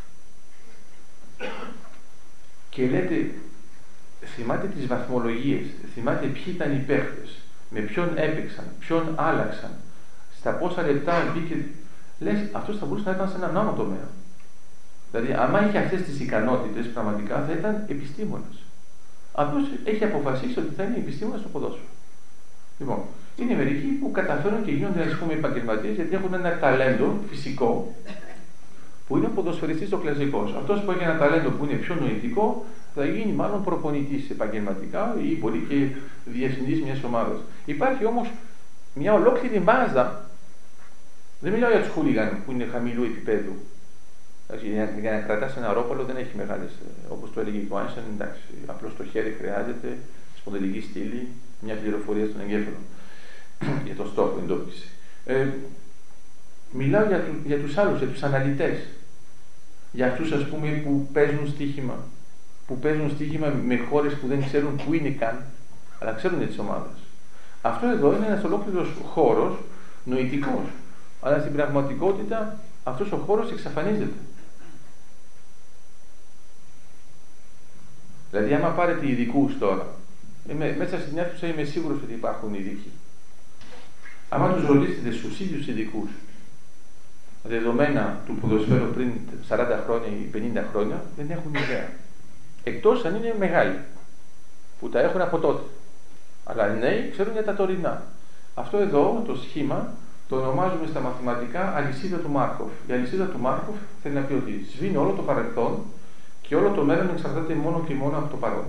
Και λέτε, θυμάται τις βαθμολογίες, θυμάται ποιοι ήταν οι παίχτες, με ποιον έπαιξαν, ποιον άλλαξαν, στα πόσα λεπτά μπήκε. Λες, αυτός θα μπορούσε να ήταν σε έναν άλλο τομέα. Δηλαδή, άμα είχε αυτές τις ικανότητες, πραγματικά θα ήταν επιστήμονας. Απλώς έχει αποφασίσει ότι θα είναι επιστήμονας στο ποδόσφαιρο. Λοιπόν, είναι μερικοί που καταφέρουν και γίνονται, ας πούμε, επαγγελματίες γιατί έχουν ένα ταλέντο φυσικό που είναι ο ποδοσφαιριστής ο κλασικός. Αυτός που έχει ένα ταλέντο που είναι πιο νοητικό θα γίνει μάλλον προπονητής επαγγελματικά ή μπορεί και διευθυντής μιας ομάδας. Υπάρχει όμως μια ολόκληρη μάζα, δεν μιλάω για τους χούλιγαν που είναι χαμηλού επίπεδου. Για να κρατάς ένα ρόπαλο δεν έχει μεγάλες, όπως το έλεγε ο Άινστάιν, εντάξει, απλώς το χέρι χρειάζεται, σπονδυλική στήλη, μια πληροφορία στον εγκέφαλο για το στόχο εντόπιση. Ε, μιλάω για, του, για τους άλλους, για τους αναλυτές, για αυτούς, ας πούμε, που παίζουν στοίχημα, που παίζουν στοίχημα με χώρες που δεν ξέρουν που είναι καν, αλλά ξέρουν τις ομάδες. Αυτό εδώ είναι ένας ολόκληρος χώρος νοητικός, αλλά στην πραγματικότητα αυτός ο χώρος εξαφανίζεται. Δηλαδή, άμα πάρετε ειδικούς τώρα, είμαι, μέσα στην αίθουσα είμαι σίγουρος ότι υπάρχουν ειδικοί. Άμα τους ρωτήσετε στους ίδιους ειδικούς, δεδομένα του ποδοσφαίρου πριν σαράντα χρόνια ή πενήντα χρόνια, δεν έχουν ιδέα. Εκτός αν είναι μεγάλοι, που τα έχουν από τότε. Αλλά οι νέοι ξέρουν για τα τωρινά. Αυτό εδώ, το σχήμα, το ονομάζουμε στα μαθηματικά αλυσίδα του Μάρκοφ. Η αλυσίδα του Μάρκοφ θέλει να πει ότι σβήνει όλο το παρελθόν και όλο το μέλλον εξαρτάται μόνο και μόνο από το παρόν.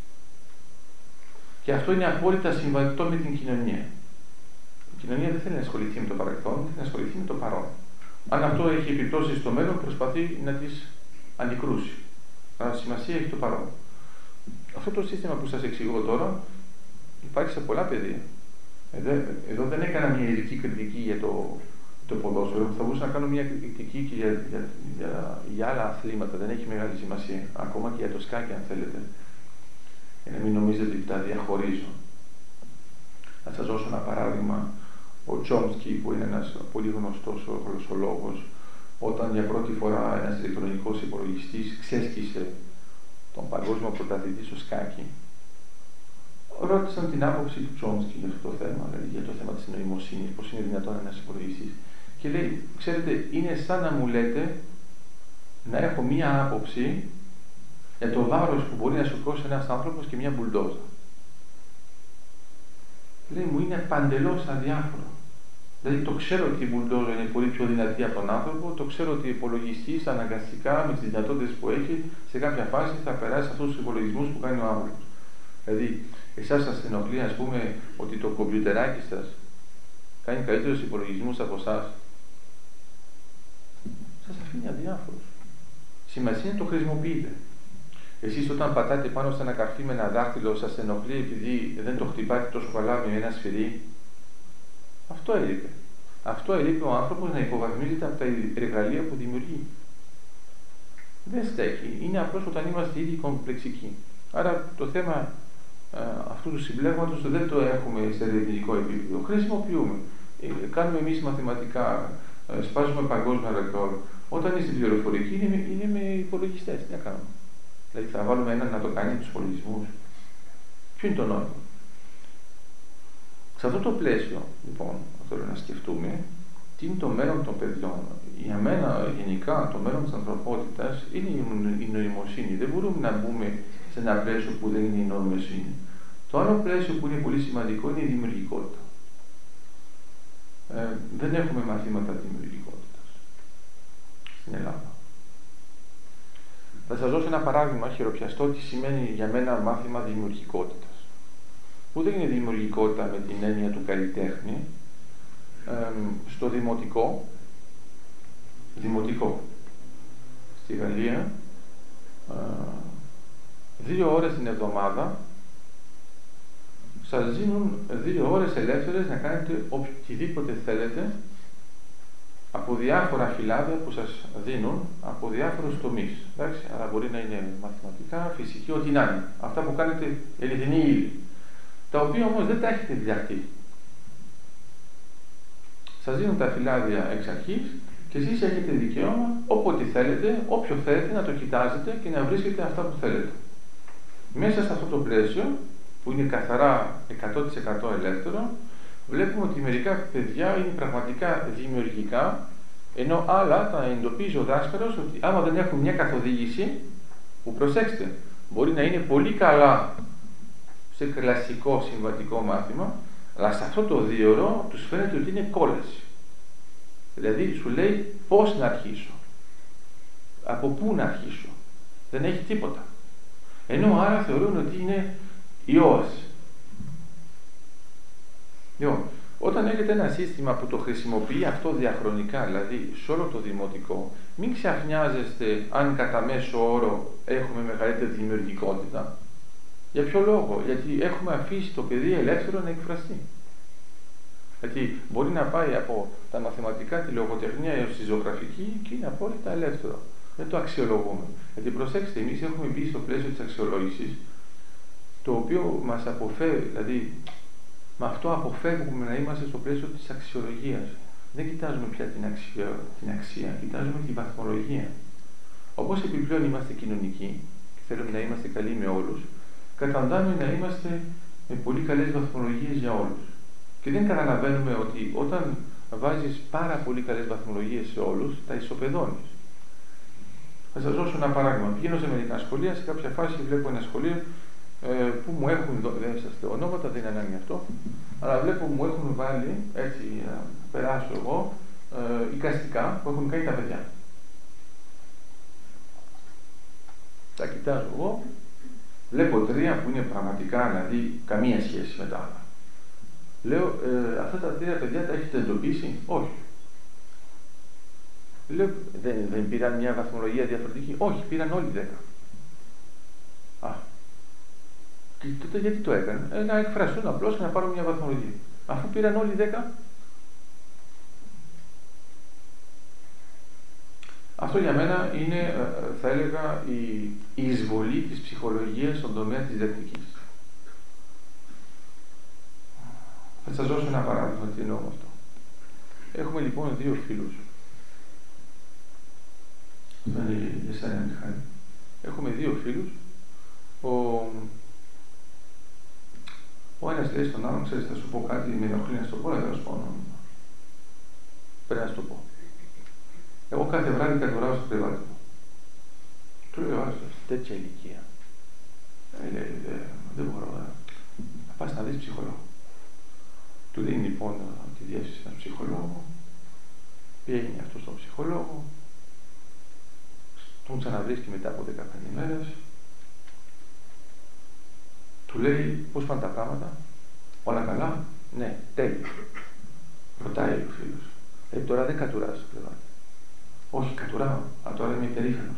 Και αυτό είναι απόλυτα συμβατό με την κοινωνία. Η κοινωνία δεν θέλει να ασχοληθεί με το παρελθόν, θέλει να ασχοληθεί με το παρόν. Αν αυτό έχει επιπτώσει στο μέλλον, προσπαθεί να τις αντικρούσει. Αλλά σημασία έχει το παρόν. Αυτό το σύστημα που σας εξηγώ τώρα υπάρχει σε πολλά πεδία. Εδώ, εδώ δεν έκανα μια ειδική κριτική για το, το ποδόσφαιρο. Θα μπορούσα να κάνω μια κριτική και για, για, για, για άλλα αθλήματα. Δεν έχει μεγάλη σημασία. Ακόμα και για το σκάκι, αν θέλετε. Για να μην νομίζετε ότι τα διαχωρίζω. Να σας δώσω ένα παράδειγμα. Ο Τσόμσκι, που είναι ένας πολύ γνωστός γλωσσολόγος, όταν για πρώτη φορά ένας ηλεκτρονικός υπολογιστής ξέσκησε τον παγκόσμιο πρωταθλητή στο σκάκι, ρώτησαν την άποψη του Τσόμσκι για αυτό το θέμα, δηλαδή για το θέμα της νοημοσύνης, πώς είναι δυνατόν ένας υπολογιστής. Και λέει, ξέρετε, είναι σαν να μου λέτε να έχω μία άποψη για το βάρος που μπορεί να σηκώσει ένας άνθρωπος και μία μπουλντόζα. Λέει, μου είναι παντελώς αδιάφορο. Δηλαδή, το ξέρω ότι η μπουλντόζα είναι πολύ πιο δυνατή από τον άνθρωπο, το ξέρω ότι ο υπολογιστής αναγκαστικά με τις δυνατότητες που έχει, σε κάποια φάση θα περάσει αυτούς τους υπολογισμούς που κάνει ο άνθρωπος. Δηλαδή, εσάς σας ενοχλεί, ας πούμε, ότι το κομπιουτεράκι σας κάνει καλύτερους υπολογισμούς από εσάς. Σας αφήνει αδιάφορος. Σημασία είναι το χρησιμοποιείτε. Εσείς όταν πατάτε πάνω σε ένα καρφί με ένα δάχτυλο, σας ενοχλεί επειδή δεν το χτυπάτε τόσο καλά με ένα σφυρί. Αυτό έλειπε. Αυτό έλειπε ο άνθρωπος να υποβαθμίζεται από τα εργαλεία που δημιουργεί. Δεν στέκει. Είναι απλώς όταν είμαστε ήδη κομπλεξικοί. Άρα το θέμα α, αυτού του συμπλέγματος δεν το έχουμε σε ερευνητικό επίπεδο. Χρησιμοποιούμε. Ε, κάνουμε εμείς μαθηματικά, ε, σπάζουμε παγκόσμια ρεκόρ. Όταν είναι στην πληροφορική είναι, είναι με υπολογιστές. Τι να κάνουμε. Δηλαδή θα βάλουμε έναν να το κάνει τους υπολογισμούς. Ποιο είναι το νόημα. Σε αυτό το πλαίσιο, λοιπόν, θέλω να σκεφτούμε τι είναι το μέλλον των παιδιών. Για μένα, γενικά, το μέλλον της ανθρωπότητας είναι η νοημοσύνη. Δεν μπορούμε να μπούμε σε ένα πλαίσιο που δεν είναι η νοημοσύνη. Το άλλο πλαίσιο που είναι πολύ σημαντικό είναι η δημιουργικότητα. Ε, δεν έχουμε μαθήματα δημιουργικότητας στην Ελλάδα. Θα σας δώσω ένα παράδειγμα χειροπιαστό τι σημαίνει για μένα μάθημα δημιουργικότητας. Που δεν είναι δημιουργικότητα με την έννοια του καλλιτέχνη. Ε, στο δημοτικό, δημοτικό, στη Γαλλία, ε, δύο ώρες την εβδομάδα σας δίνουν δύο ώρες ελεύθερες να κάνετε οτιδήποτε θέλετε από διάφορα φυλάδια που σας δίνουν από διάφορους τομείς. Εντάξει, αλλά μπορεί να είναι μαθηματικά, φυσική, ό,τι να είναι. Αυτά που κάνετε αληθινή ύλη. Τα οποία όμως δεν τα έχετε διδαχτεί. Σας δίνουν τα φυλάδια εξ αρχής και εσείς έχετε δικαίωμα όποτε θέλετε, όποιο θέλετε να το κοιτάζετε και να βρίσκετε αυτά που θέλετε. Μέσα σε αυτό το πλαίσιο, που είναι καθαρά εκατό τοις εκατό ελεύθερο, βλέπουμε ότι μερικά παιδιά είναι πραγματικά δημιουργικά, ενώ άλλα τα εντοπίζει ο δάσκαλος ότι άμα δεν έχουν μια καθοδήγηση, που προσέξτε, μπορεί να είναι πολύ καλά σε κλασικό συμβατικό μάθημα, αλλά σε αυτό το δίωρο τους φαίνεται ότι είναι κόλαση. Δηλαδή σου λέει πώς να αρχίσω, από πού να αρχίσω. Δεν έχει τίποτα. Ενώ άρα θεωρούν ότι είναι ιός. Λοιπόν, όταν έχετε ένα σύστημα που το χρησιμοποιεί αυτό διαχρονικά, δηλαδή σε όλο το δημοτικό, μην ξαφνιάζεστε αν κατά μέσο όρο έχουμε μεγαλύτερη δημιουργικότητα. Για ποιο λόγο? Γιατί έχουμε αφήσει το παιδί ελεύθερο να εκφραστεί. Γιατί μπορεί να πάει από τα μαθηματικά, τη λογοτεχνία έως τη ζωγραφική και είναι απόλυτα ελεύθερο. Δεν το αξιολογούμε. Γιατί προσέξτε, εμείς έχουμε μπει στο πλαίσιο της αξιολόγησης, το οποίο μας αποφεύγει, δηλαδή με αυτό αποφεύγουμε να είμαστε στο πλαίσιο της αξιολογίας. Δεν κοιτάζουμε πια την αξία, την αξία, κοιτάζουμε τη βαθμολογία. Όπως επιπλέον είμαστε κοινωνικοί, και θέλουμε να είμαστε καλοί με όλους, καταντάμε να είμαστε με πολύ καλές βαθμολογίες για όλους. Και δεν καταλαβαίνουμε ότι όταν βάζεις πάρα πολύ καλές βαθμολογίες σε όλους, τα ισοπεδώνεις. Θα σας δώσω ένα παράδειγμα. Πηγαίνω σε μερικά σχολεία, σε κάποια φάση βλέπω ένα σχολείο ε, που μου έχουν, δεν σας λέω ονόματα, δεν είναι ανάγκη αυτό, αλλά βλέπω που μου έχουν βάλει, έτσι να περάσω εγώ, ε, εικαστικά που έχουν κάνει τα παιδιά. Τα κοιτάζω εγώ, βλέπω τρία που είναι πραγματικά, δηλαδή, καμία σχέση με τα άλλα. Λέω, ε, αυτά τα τρία παιδιά τα έχετε εντοπίσει? Όχι. Λέω, δεν, δεν πήραν μια βαθμολογία διαφορετική? Όχι, πήραν όλοι δέκα. Α, και τότε γιατί το έκαναν? Ε, να εκφραστούν απλώς και να πάρουν μια βαθμολογία. Αφού πήραν όλοι δέκα. Αυτό για μένα είναι, θα έλεγα, η, η εισβολή της ψυχολογίας στον τομέα της διδακτικής. Θα σας δώσω ένα παράδειγμα τι εννοώ με αυτό. Έχουμε λοιπόν δύο φίλους. Αυτό είναι για σένα, Μιχάλη. Έχουμε δύο φίλους. Ο, ο ένας λέει στον άλλον, ξέρεις, θα σου πω κάτι, με ενοχλεί να σου το πω, αλλά θα σου πω. Πρέπει να σου το πω. Εγώ κάθε βράδυ κατουράω στο κρεβάτι μου. Του λέω, άστο, τέτοια ηλικία. Ε, λέει, δε, δεν μπορώ, ε. θα πας να δεις ψυχολόγο. Του δίνει λοιπόν τη διεύθυνση έναν ψυχολόγο, πήγαινε αυτό στον ψυχολόγο, τον ξαναβρίσκει μετά από δεκαπέντε μέρες, του λέει πώς πάνε τα πράγματα, όλα καλά? Ναι, τέλειο. Ρωτάει ο φίλος, ε, τώρα δεν κατουράς το κρεβάτι? Όχι, κατουράω, αλλά τώρα είμαι υπερήφανος.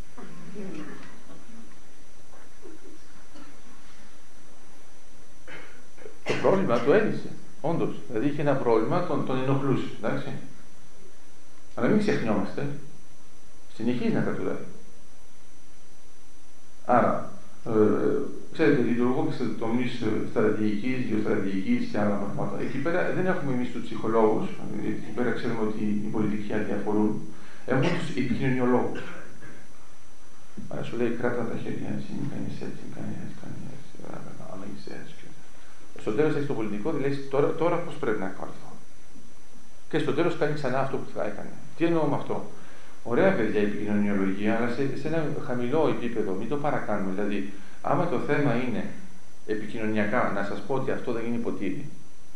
Το πρόβλημα το έλυσε. Όντως, δηλαδή είχε ένα πρόβλημα, τον, τον ενοχλούσε, εντάξει. Αλλά μην ξεχνιόμαστε, συνεχίζει να κατουράει. Άρα, ε, ξέρετε, λειτουργώ και σε τομείς στρατηγικής, γεωστρατηγικής και άλλα πράγματα. Εκεί πέρα δεν έχουμε εμείς τους ψυχολόγους, εκεί πέρα ξέρουμε ότι οι πολιτικοί αδιαφορούν. Έχουμε τους επικοινωνιολόγους. Άρα σου λέει, κράτα τα χέρια έτσι, μην κάνεις έτσι, μην κάνεις έτσι, κάνεις έτσι, άμα είσαι έτσι. Στο τέλος έχεις το πολιτικό, δηλαδή τώρα, τώρα πώς πρέπει να κάνω αυτό. Και στο τέλος κάνει ξανά αυτό που θα έκανε. Τι εννοώ με αυτό? Ωραία παιδιά η επικοινωνιολογία, αλλά σε, σε ένα χαμηλό επίπεδο, μην το παρακάνουμε. Δηλαδή, άμα το θέμα είναι επικοινωνιακά, να σας πω ότι αυτό δεν είναι ποτήρι,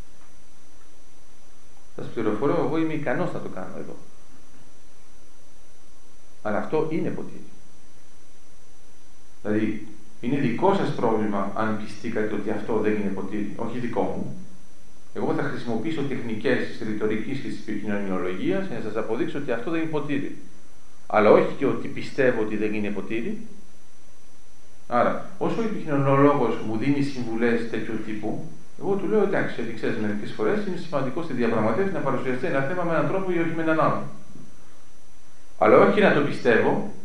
θα σας πληροφορώ, εγώ είμαι ικανός να το κάνω εδώ. Αλλά αυτό είναι ποτήρι. Δηλαδή, είναι δικό σας πρόβλημα αν πιστήκατε ότι αυτό δεν είναι ποτήρι, όχι δικό μου. Εγώ θα χρησιμοποιήσω τεχνικές της ρητορικής και της επικοινωνιολογίας για να σας αποδείξω ότι αυτό δεν είναι ποτήρι. Αλλά όχι και ότι πιστεύω ότι δεν είναι ποτήρι. Άρα, όσο ο επικοινωνιολόγος μου δίνει συμβουλές τέτοιου τύπου, εγώ του λέω εντάξει, γιατί ξέρεις, μερικές φορές είναι σημαντικό στη διαπραγματεύση να παρουσιαστεί ένα θέμα με έναν τρόπο ή όχι με έναν άλλον. Αλλά όχι να το πιστεύω.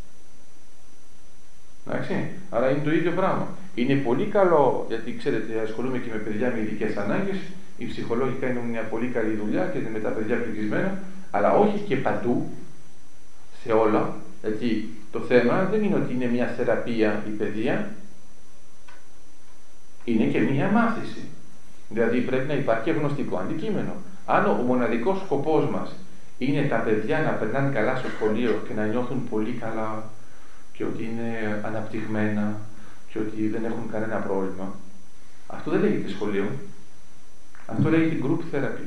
Εντάξει, άρα είναι το ίδιο πράγμα. Είναι πολύ καλό, γιατί ξέρετε, ασχολούμαι και με παιδιά με ειδικές ανάγκες. Οι ψυχολόγοι κάνουν μια πολύ καλή δουλειά και με τα παιδιά πληθυσμένα, αλλά όχι και παντού, σε όλα. Γιατί το θέμα δεν είναι ότι είναι μια θεραπεία η παιδεία, είναι και μια μάθηση. Δηλαδή πρέπει να υπάρχει γνωστικό αντικείμενο. Αν ο μοναδικός σκοπός μας είναι τα παιδιά να περνάνε καλά στο σχολείο και να νιώθουν πολύ καλά και ότι είναι αναπτυγμένα και ότι δεν έχουν κανένα πρόβλημα, αυτό δεν λέγεται σχολείο. Αυτό λέγεται group therapy.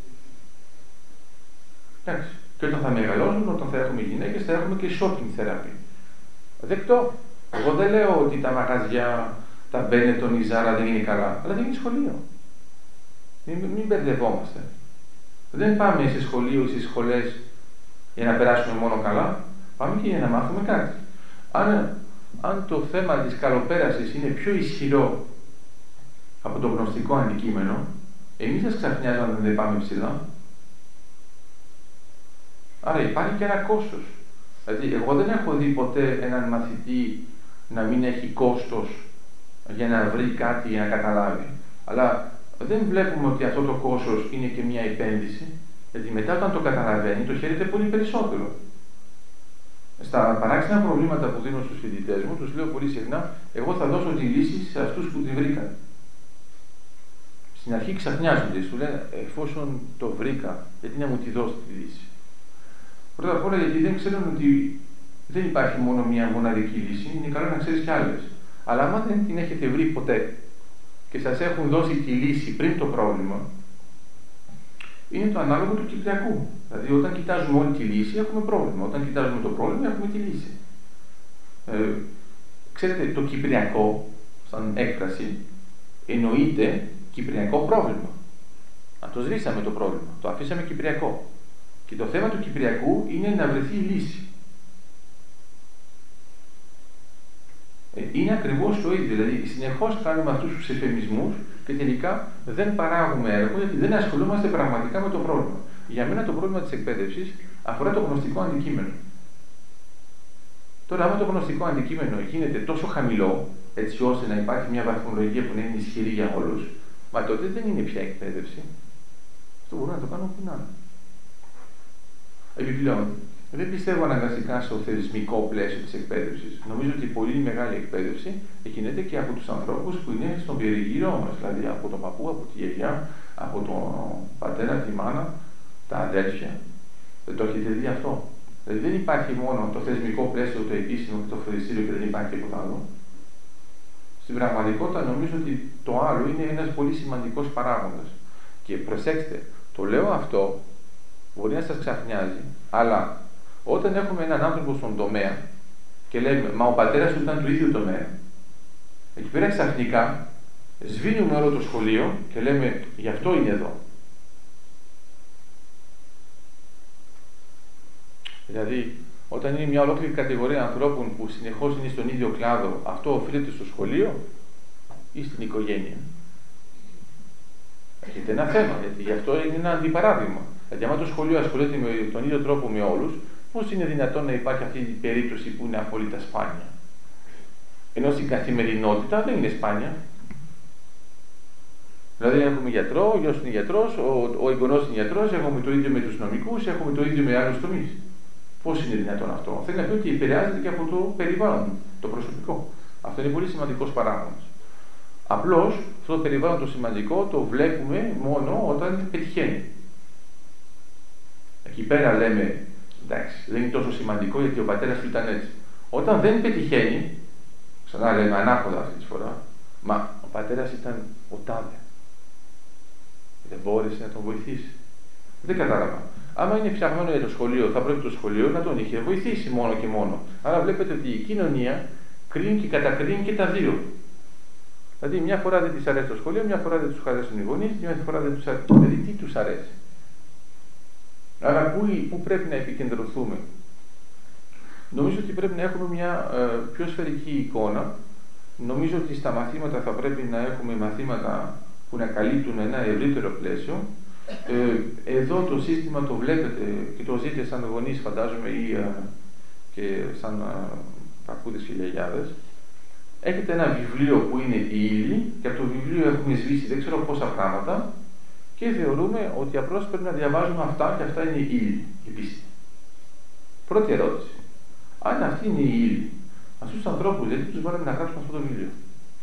Εντάξει. Και όταν θα μεγαλώσουν, όταν θα έχουμε γυναίκες, θα έχουμε και shopping therapy. Δεκτό. Εγώ δεν λέω ότι τα μαγαζιά, τα Benetton, η Zara δεν είναι καλά, αλλά δεν είναι σχολείο. Μην, μην μπερδευόμαστε. Δεν πάμε σε σχολείο ή σε σχολές για να περάσουμε μόνο καλά, πάμε και για να μάθουμε κάτι. Αν, αν το θέμα της καλοπέρασης είναι πιο ισχυρό από το γνωστικό αντικείμενο, εμείς σας ξαφνιάζουμε αν δεν πάμε ψηλά. Άρα υπάρχει και ένα κόστος. Δηλαδή, εγώ δεν έχω δει ποτέ έναν μαθητή να μην έχει κόστος για να βρει κάτι για να καταλάβει. Αλλά δεν βλέπουμε ότι αυτό το κόστος είναι και μια επένδυση, γιατί μετά όταν το καταλαβαίνει το χαίρεται πολύ περισσότερο. Στα παράξενα προβλήματα που δίνω στους φοιτητές μου, τους λέω πολύ συχνά, εγώ θα δώσω τη λύση σε αυτούς που τη βρήκαν. Στην αρχή ξαφνιάζονται, σου λένε, εφόσον το βρήκα, γιατί να μου τη δώσετε τη λύση. Πρώτα απ' όλα γιατί δεν ξέρουν ότι δεν υπάρχει μόνο μία μοναδική λύση, είναι καλό να ξέρεις κι άλλες. Αλλά άμα δεν την έχετε βρει ποτέ και σας έχουν δώσει τη λύση πριν το πρόβλημα, είναι το ανάλογο του Κυπριακού. Δηλαδή, όταν κοιτάζουμε όλη τη λύση, έχουμε πρόβλημα. Όταν κοιτάζουμε το πρόβλημα, έχουμε τη λύση. Ε, ξέρετε, το Κυπριακό, σαν έκφραση, εννοείται Κυπριακό πρόβλημα. Αν το σβήσαμε το πρόβλημα, το αφήσαμε Κυπριακό. Και το θέμα του Κυπριακού είναι να βρεθεί η λύση. Ε, είναι ακριβώς το ίδιο. Δηλαδή, συνεχώς κάνουμε αυτούς τους εφεμισμούς και τελικά δεν παράγουμε έργο γιατί δεν ασχολούμαστε πραγματικά με το πρόβλημα. Για μένα το πρόβλημα της εκπαίδευσης αφορά το γνωστικό αντικείμενο. Τώρα, άμα το γνωστικό αντικείμενο γίνεται τόσο χαμηλό, έτσι ώστε να υπάρχει μια βαθμολογία που να είναι ισχυρή για όλους, μα τότε δεν είναι πια εκπαίδευση. Αυτό μπορούμε να το κάνουμε που να είναι. Επιπλέον, δεν πιστεύω αναγκαστικά στο θεσμικό πλαίσιο της εκπαίδευσης. Νομίζω ότι η πολύ μεγάλη εκπαίδευση γίνεται και από τους ανθρώπους που είναι στον περιγύρω μας, δηλαδή από τον παππού, από τη γιαγιά, από τον πατέρα, τη μάνα, τα αδέρφια. Δεν το έχετε δει αυτό? Δηλαδή δεν υπάρχει μόνο το θεσμικό πλαίσιο, το επίσημο και το φροντιστήριο και δεν υπάρχει τίποτα άλλο. Στην πραγματικότητα νομίζω ότι το άλλο είναι ένας πολύ σημαντικός παράγοντας. Και προσέξτε, το λέω αυτό, μπορεί να σας ξαφνιάζει, αλλά όταν έχουμε έναν άνθρωπο στον τομέα και λέμε, μα ο πατέρας του ήταν του ίδιου τομέα, εκεί πέρα ξαφνικά σβήνουμε όλο το σχολείο και λέμε, γι' αυτό είναι εδώ. Δηλαδή, όταν είναι μια ολόκληρη κατηγορία ανθρώπων που συνεχώς είναι στον ίδιο κλάδο, αυτό οφείλεται στο σχολείο ή στην οικογένεια? Έχετε ένα θέμα, γιατί γι' αυτό είναι ένα αντιπαράδειγμα. Γιατί άμα το σχολείο ασχολείται με τον ίδιο τρόπο με όλους, πώς είναι δυνατόν να υπάρχει αυτή η περίπτωση που είναι απόλυτα σπάνια? Ενώ στην καθημερινότητα δεν είναι σπάνια. Δηλαδή έχουμε γιατρό, ο γιος είναι γιατρός, ο, ο εγγονός είναι γιατρός, έχουμε το ίδιο με τους νομικούς, έχουμε το ίδιο με άλλους τομείς. Πώς είναι δυνατόν αυτό? Θέλει να πει ότι επηρεάζεται και από το περιβάλλον, το προσωπικό. Αυτό είναι πολύ σημαντικός παράγοντας. Απλώς αυτό το περιβάλλον το σημαντικό το βλέπουμε μόνο όταν πετυχαίνει. Εκεί πέρα λέμε, εντάξει, δεν είναι τόσο σημαντικό γιατί ο πατέρας του ήταν έτσι. Όταν δεν πετυχαίνει, ξανά λέμε ανάποδα αυτή τη φορά, μα ο πατέρας ήταν ο τάδε. Δεν μπόρεσε να τον βοηθήσει. Δεν κατάλαβα. Άμα είναι φτιαγμένο για το σχολείο, θα πρέπει το σχολείο να τον είχε βοηθήσει μόνο και μόνο. Άρα βλέπετε ότι η κοινωνία κρίνει και κατακρίνει και τα δύο. Δηλαδή, μια φορά δεν της αρέσει το σχολείο, μια φορά δεν τους αρέσουν οι γονείς, μια φορά δεν τους αρέσει. Δηλαδή, τι τους αρέσει? Άρα, πού, πού πρέπει να επικεντρωθούμε? Νομίζω ότι πρέπει να έχουμε μια ε, πιο σφαιρική εικόνα. Νομίζω ότι στα μαθήματα θα πρέπει να έχουμε μαθήματα που να καλύπτουν ένα ευρύτερο πλαίσιο. Ε, εδώ το σύστημα το βλέπετε και το ζείτε σαν γονείς, φαντάζομαι, ή ε, και σαν ε, παππούδες και γιαγιάδες. Έχετε ένα βιβλίο που είναι η ύλη και από το βιβλίο έχουμε σβήσει δεν ξέρω πόσα πράγματα και θεωρούμε ότι απλώς πρέπει να διαβάζουμε αυτά και αυτά είναι η ύλη, η πίστη. Πρώτη ερώτηση. Αν αυτή είναι η ύλη, αυτούς τους ανθρώπους γιατί τους βάλαμε να γράψουν αυτό το βιβλίο?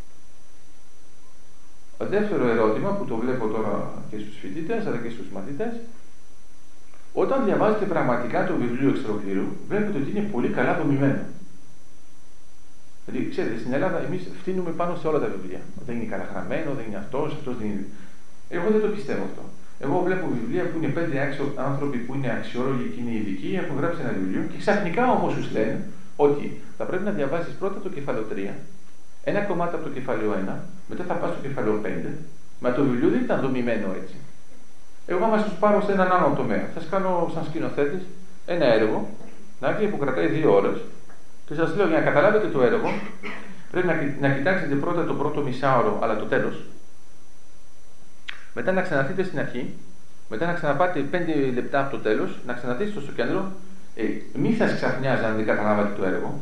Το δεύτερο ερώτημα που το βλέπω τώρα και στους φοιτητές αλλά και στους μαθητές, όταν διαβάζετε πραγματικά το βιβλίο εξ ολοκλήρου, βλέπετε ότι είναι πολύ καλά δομημένο. Δηλαδή, ξέρετε, στην Ελλάδα εμείς φτύνουμε πάνω σε όλα τα βιβλία. Δεν είναι καλαγραμμένο, δεν είναι αυτός, αυτός δεν είναι. Εγώ δεν το πιστεύω αυτό. Εγώ βλέπω βιβλία που είναι πέντε άνθρωποι που είναι αξιόλογοι και είναι ειδικοί, έχουν γράψει ένα βιβλίο και ξαφνικά όμως σου λένε ότι θα πρέπει να διαβάσεις πρώτα το κεφάλαιο τρία, ένα κομμάτι από το κεφάλαιο ένα, μετά θα πας στο κεφάλαιο πέντε, μα το βιβλίο δεν ήταν δομημένο έτσι. Εγώ άμα σας πάρω σε έναν άλλο τομέα, θα σας κάνω σαν σκηνοθέτης ένα έργο, να που κρατάει δύο ώρες. Και σας λέω, για να καταλάβετε το έργο, πρέπει να, να κοιτάξετε πρώτα το πρώτο μισάωρο, αλλά το τέλος. Μετά να ξαναρθείτε στην αρχή, μετά να ξαναπάτε πέντε λεπτά από το τέλος, να ξαναρθείτε στο κέντρο. Ε, μη σας ξαφνιάζει αν δεν καταλάβατε το έργο.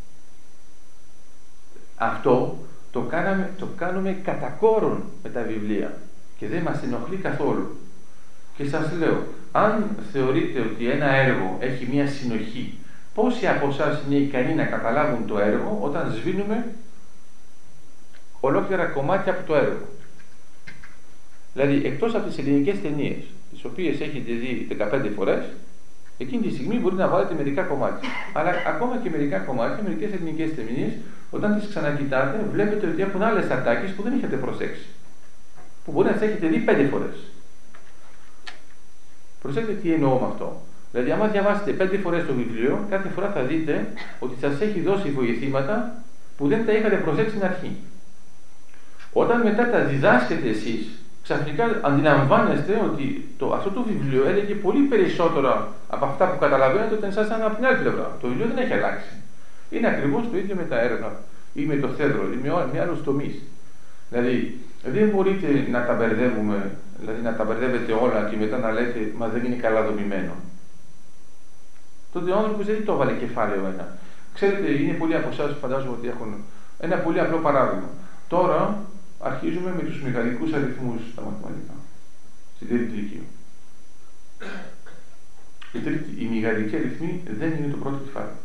Αυτό το, κάναμε, το κάνουμε κατά κόρον με τα βιβλία και δεν μας ενοχλεί καθόλου. Και σας λέω, αν θεωρείτε ότι ένα έργο έχει μία συνοχή Πόσοι από εσάς είναι ικανοί να καταλάβουν το έργο όταν σβήνουμε ολόκληρα κομμάτια από το έργο? Δηλαδή, εκτός από τις ελληνικές ταινίες, τις οποίες έχετε δει δεκαπέντε φορές, εκείνη τη στιγμή μπορεί να βάλετε μερικά κομμάτια. Αλλά ακόμα και μερικά κομμάτια, μερικές ελληνικές ταινίες, όταν τις ξανακοιτάτε, βλέπετε ότι έχουν άλλες ατάκες που δεν είχατε προσέξει. Που μπορεί να τις έχετε δει πέντε φορές. Προσέξτε τι εννοώ με αυτό. Δηλαδή, άμα διαβάσετε πέντε φορές το βιβλίο, κάθε φορά θα δείτε ότι σας έχει δώσει βοηθήματα που δεν τα είχατε προσέξει στην αρχή. Όταν μετά τα διδάσκετε εσείς, ξαφνικά αντιλαμβάνεστε ότι το, αυτό το βιβλίο έλεγε πολύ περισσότερο από αυτά που καταλαβαίνετε όταν ήσασταν από την άλλη πλευρά. Το βιβλίο δεν έχει αλλάξει. Είναι ακριβώς το ίδιο με τα έργα ή με το θέατρο ή με, με άλλους τομείς. Δηλαδή, δεν μπορείτε να τα μπερδεύουμε, δηλαδή να τα μπερδεύετε όλα και μετά να λέτε μα δεν είναι καλά δομημένο. Τότε ο άνθρωπος δεν το έβαλε κεφάλαιο ένα. Ξέρετε, είναι πολλοί από εσάς που φαντάζομαι ότι έχουν ένα πολύ απλό παράδειγμα. Τώρα αρχίζουμε με τους μεγαλικούς αριθμούς στα μαθηματικά. Στην τρίτη ηλικία. Η, τρίτη, η μεγαλική αριθμή δεν είναι το πρώτο κεφάλαιο.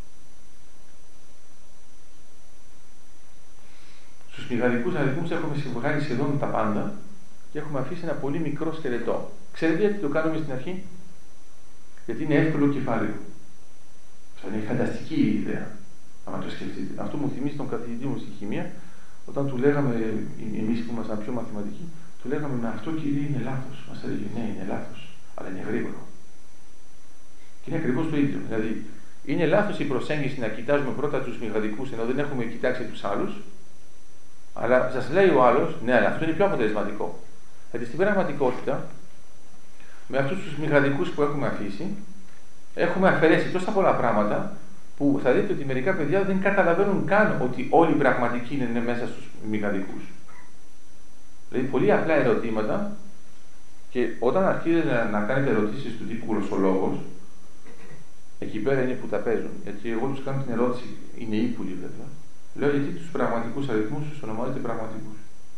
Στους μεγαλικούς αριθμούς έχουμε βγάλει σχεδόν τα πάντα και έχουμε αφήσει ένα πολύ μικρό σκελετό. Ξέρετε γιατί το κάνουμε στην αρχή? Γιατί είναι εύκολο κεφάλαιο. Αυτό είναι φανταστική η ιδέα, άμα το σκεφτείτε. Αυτό μου θυμίζει τον καθηγητή μου στη χημεία, όταν του λέγαμε, εμείς που ήμασταν πιο μαθηματικοί, του λέγαμε με αυτό κύριε είναι λάθος. Μας έλεγε ναι, είναι λάθος, αλλά είναι γρήγορο. Και είναι ακριβώς το ίδιο. Δηλαδή, είναι λάθος η προσέγγιση να κοιτάζουμε πρώτα τους μεγαδικούς ενώ δεν έχουμε κοιτάξει τους άλλους, αλλά σας λέει ο άλλος, ναι, αλλά αυτό είναι πιο αποτελεσματικό. Γιατί στην πραγματικότητα, με αυτούς τους μεγαδικούς που έχουμε αφήσει, έχουμε αφαιρέσει τόσα πολλά πράγματα που θα δείτε ότι μερικά παιδιά δεν καταλαβαίνουν καν ότι όλοι οι πραγματικοί είναι μέσα στους μεγαδικούς. Δηλαδή, πολύ απλά ερωτήματα και όταν αρχίζετε να, να κάνετε ερωτήσεις του τύπου γλωσσολόγος, εκεί πέρα είναι που τα παίζουν. Γιατί εγώ τους κάνω την ερώτηση, είναι ύπουλοι βέβαια. Λέω γιατί τους πραγματικούς αριθμούς τους ονομάζετε πραγματικούς.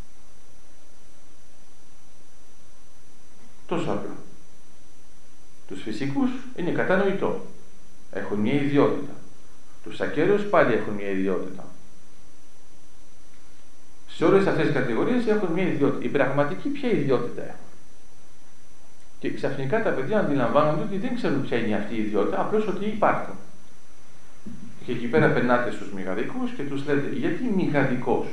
Τόσο απλό. Τους φυσικούς είναι κατανοητό. Έχουν μια ιδιότητα. Τους ακέραιους πάλι έχουν μια ιδιότητα. Σε όλες αυτές τις κατηγορίες έχουν μια ιδιότητα. Οι πραγματικοί ποια ιδιότητα έχουν? Και ξαφνικά τα παιδιά αντιλαμβάνονται ότι δεν ξέρουν ποια είναι αυτή η ιδιότητα, απλώς ότι υπάρχουν. Και εκεί πέρα περνάτε στους μεγαδικούς και τους λέτε γιατί μεγαδικός?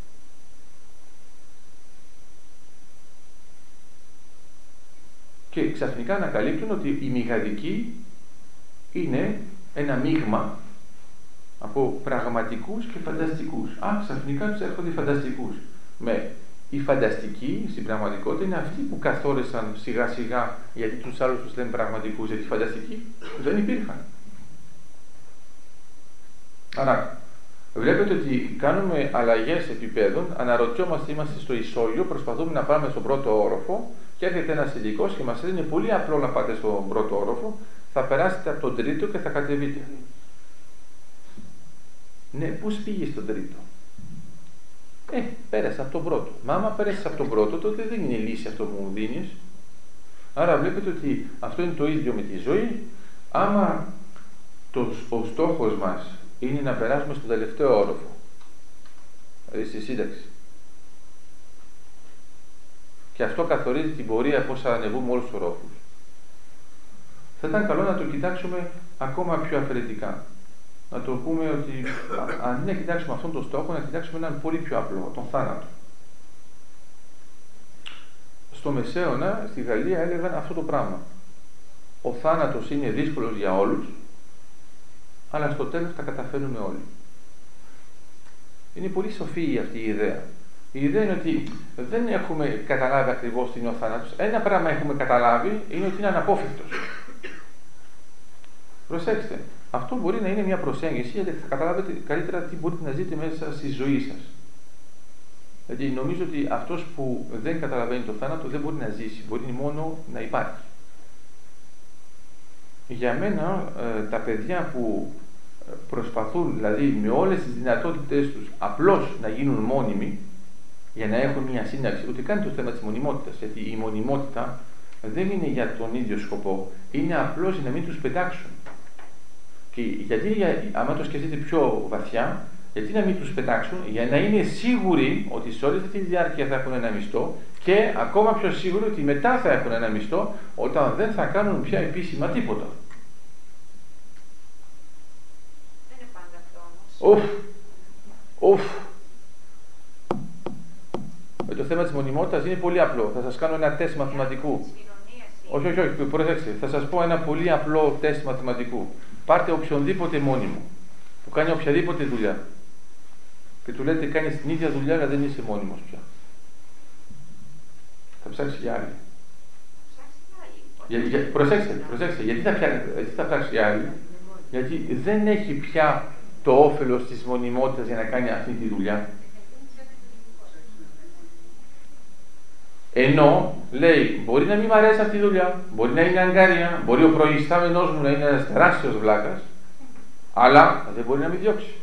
Και ξαφνικά ανακαλύπτουν ότι οι μεγαδικοί είναι ένα μείγμα από πραγματικούς και φανταστικούς. Α, ξαφνικά τους έρχονται οι φανταστικούς. Με οι φανταστικοί στην πραγματικότητα είναι αυτοί που καθόρισαν σιγά σιγά γιατί τους άλλους τους λένε πραγματικούς, γιατί οι φανταστικοί δεν υπήρχαν. Άρα, βλέπετε ότι κάνουμε αλλαγές επιπέδων, αναρωτιόμαστε, είμαστε στο ισόγειο, προσπαθούμε να πάμε στον πρώτο όροφο και έρχεται ένας ειδικός και μας λέει είναι πολύ απλό να πάτε στον πρώτο όροφο, θα περάσετε από τον τρίτο και θα κατεβείτε. Ναι, πώς πήγες στον τρίτο? Ε, πέρασα από τον πρώτο. Μα άμα πέρασες από τον πρώτο, τότε δεν είναι λύση αυτό που μου δίνεις. Άρα βλέπετε ότι αυτό είναι το ίδιο με τη ζωή. Άμα το, ο στόχος μας είναι να περάσουμε στον τελευταίο όροφο, δηλαδή στη σύνταξη, και αυτό καθορίζει την πορεία πώς θα ανεβούμε όλους τους ορόφους, θα ήταν καλό να το κοιτάξουμε ακόμα πιο αφαιρετικά. Να το πούμε ότι αν δεν κοιτάξουμε αυτόν τον στόχο, να κοιτάξουμε έναν πολύ πιο απλό, τον θάνατο. Στο Μεσαίωνα, στη Γαλλία, έλεγαν αυτό το πράγμα. Ο θάνατος είναι δύσκολος για όλους, αλλά στο τέλος τα καταφέρνουμε όλοι. Είναι πολύ σοφή αυτή η ιδέα. Η ιδέα είναι ότι δεν έχουμε καταλάβει ακριβώς τι είναι ο θάνατος. Ένα πράγμα έχουμε καταλάβει, είναι ότι είναι αναπόφευκτος. Προσέξτε, αυτό μπορεί να είναι μια προσέγγιση γιατί θα καταλάβετε καλύτερα τι μπορείτε να ζείτε μέσα στη ζωή σας. Δηλαδή νομίζω ότι αυτός που δεν καταλαβαίνει το θάνατο δεν μπορεί να ζήσει, μπορεί μόνο να υπάρχει. Για μένα ε, τα παιδιά που προσπαθούν δηλαδή με όλες τις δυνατότητες τους απλώς να γίνουν μόνιμοι για να έχουν μια σύνταξη, ούτε καν το θέμα της μονιμότητας, γιατί η μονιμότητα δεν είναι για τον ίδιο σκοπό, είναι απλώς για να μην τους πετάξουν. Και γιατί, άμα το σκεφτείτε πιο βαθιά, γιατί να μην τους πετάξουν, για να είναι σίγουροι ότι σε όλη αυτή τη διάρκεια θα έχουν ένα μισθό και ακόμα πιο σίγουροι ότι μετά θα έχουν ένα μισθό όταν δεν θα κάνουν πια επίσημα τίποτα. Δεν είναι πάντα αυτό όμως. Ουφ, ουφ. Ε, το θέμα της μονιμότητας είναι πολύ απλό. Θα σας κάνω ένα τεστ μαθηματικού. Όχι, όχι, όχι, προσέξτε. Θα σας πω ένα πολύ απλό τεστ μαθηματικού. Πάρτε οποιονδήποτε μόνιμο που κάνει οποιαδήποτε δουλειά και του λέτε κάνεις την ίδια δουλειά αλλά δεν είσαι μόνιμος πια. Θα ψάξει για άλλη. Για, για, προσέξτε, προσέξτε, γιατί θα, γιατί θα ψάξει για άλλη? Γιατί δεν έχει πια το όφελος της μονιμότητας για να κάνει αυτή τη δουλειά. Ενώ λέει, μπορεί να μην μ' αρέσει αυτή η δουλειά, μπορεί να είναι αγκάρια, μπορεί ο προϊστάμενός μου να είναι ένας τεράστιος βλάκας, αλλά δεν μπορεί να με διώξει.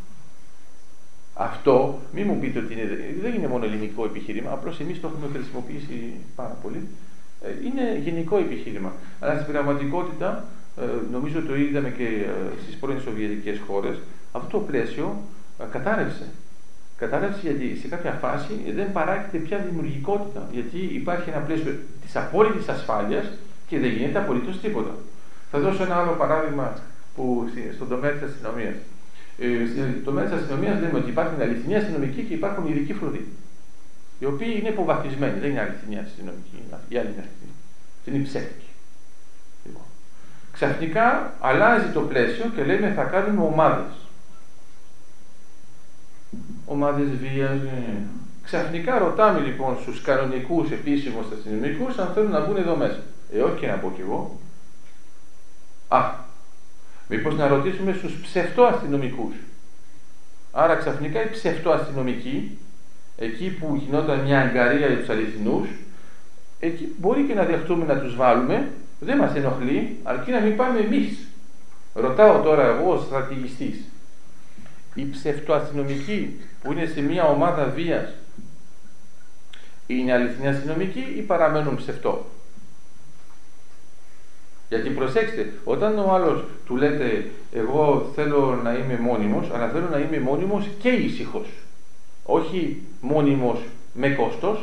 Αυτό, μην μου πείτε ότι είναι, δεν είναι μόνο ελληνικό επιχείρημα, απλώς εμείς το έχουμε χρησιμοποιήσει πάρα πολύ. Είναι γενικό επιχείρημα. Αλλά στην πραγματικότητα, νομίζω το είδαμε και στις πρώην Σοβιετικές χώρες, αυτό το πλαίσιο κατάρρευσε. Κατάρρευσε γιατί σε κάποια φάση δεν παράγεται πια δημιουργικότητα. Γιατί υπάρχει ένα πλαίσιο της απόλυτης ασφάλειας και δεν γίνεται απολύτως τίποτα. Θα δώσω ένα άλλο παράδειγμα που στον τομέα της αστυνομίας. Ε, στον τομέα της αστυνομίας λέμε ότι υπάρχουν αληθινοί αστυνομικοί και υπάρχουν ειδικοί φρουροί. Οι οποίοι είναι υποβαθμισμένοι, δεν είναι αληθινοί αστυνομικοί, οι άλλοι είναι αληθινοί. Είναι ψεύτικοι. Λοιπόν. Ξαφνικά αλλάζει το πλαίσιο και λέμε θα κάνουμε ομάδες. Ομάδες βίας. Ξαφνικά ρωτάμε λοιπόν στους κανονικούς επίσημους αστυνομικούς αν θέλουν να μπουν εδώ μέσα. Ε, όχι και να πω κι εγώ. Α, μήπως να ρωτήσουμε στους ψευτοαστυνομικούς. Άρα ξαφνικά οι ψευτοαστυνομικοί, εκεί που γινόταν μια αγκαρία για τους αληθινούς, εκεί μπορεί και να δεχτούμε να τους βάλουμε, δεν μας ενοχλεί, αρκεί να μην πάμε εμείς. Ρωτάω τώρα εγώ ως στρατηγιστής. Οι ψευτοαστυνομικοί που είναι σε μια ομάδα βίας είναι αληθινοί αστυνομικοί ή παραμένουν ψευτό? Γιατί προσέξτε, όταν ο άλλος του λέτε εγώ θέλω να είμαι μόνιμος, αλλά θέλω να είμαι μόνιμος και ήσυχος, όχι μόνιμος με κόστος,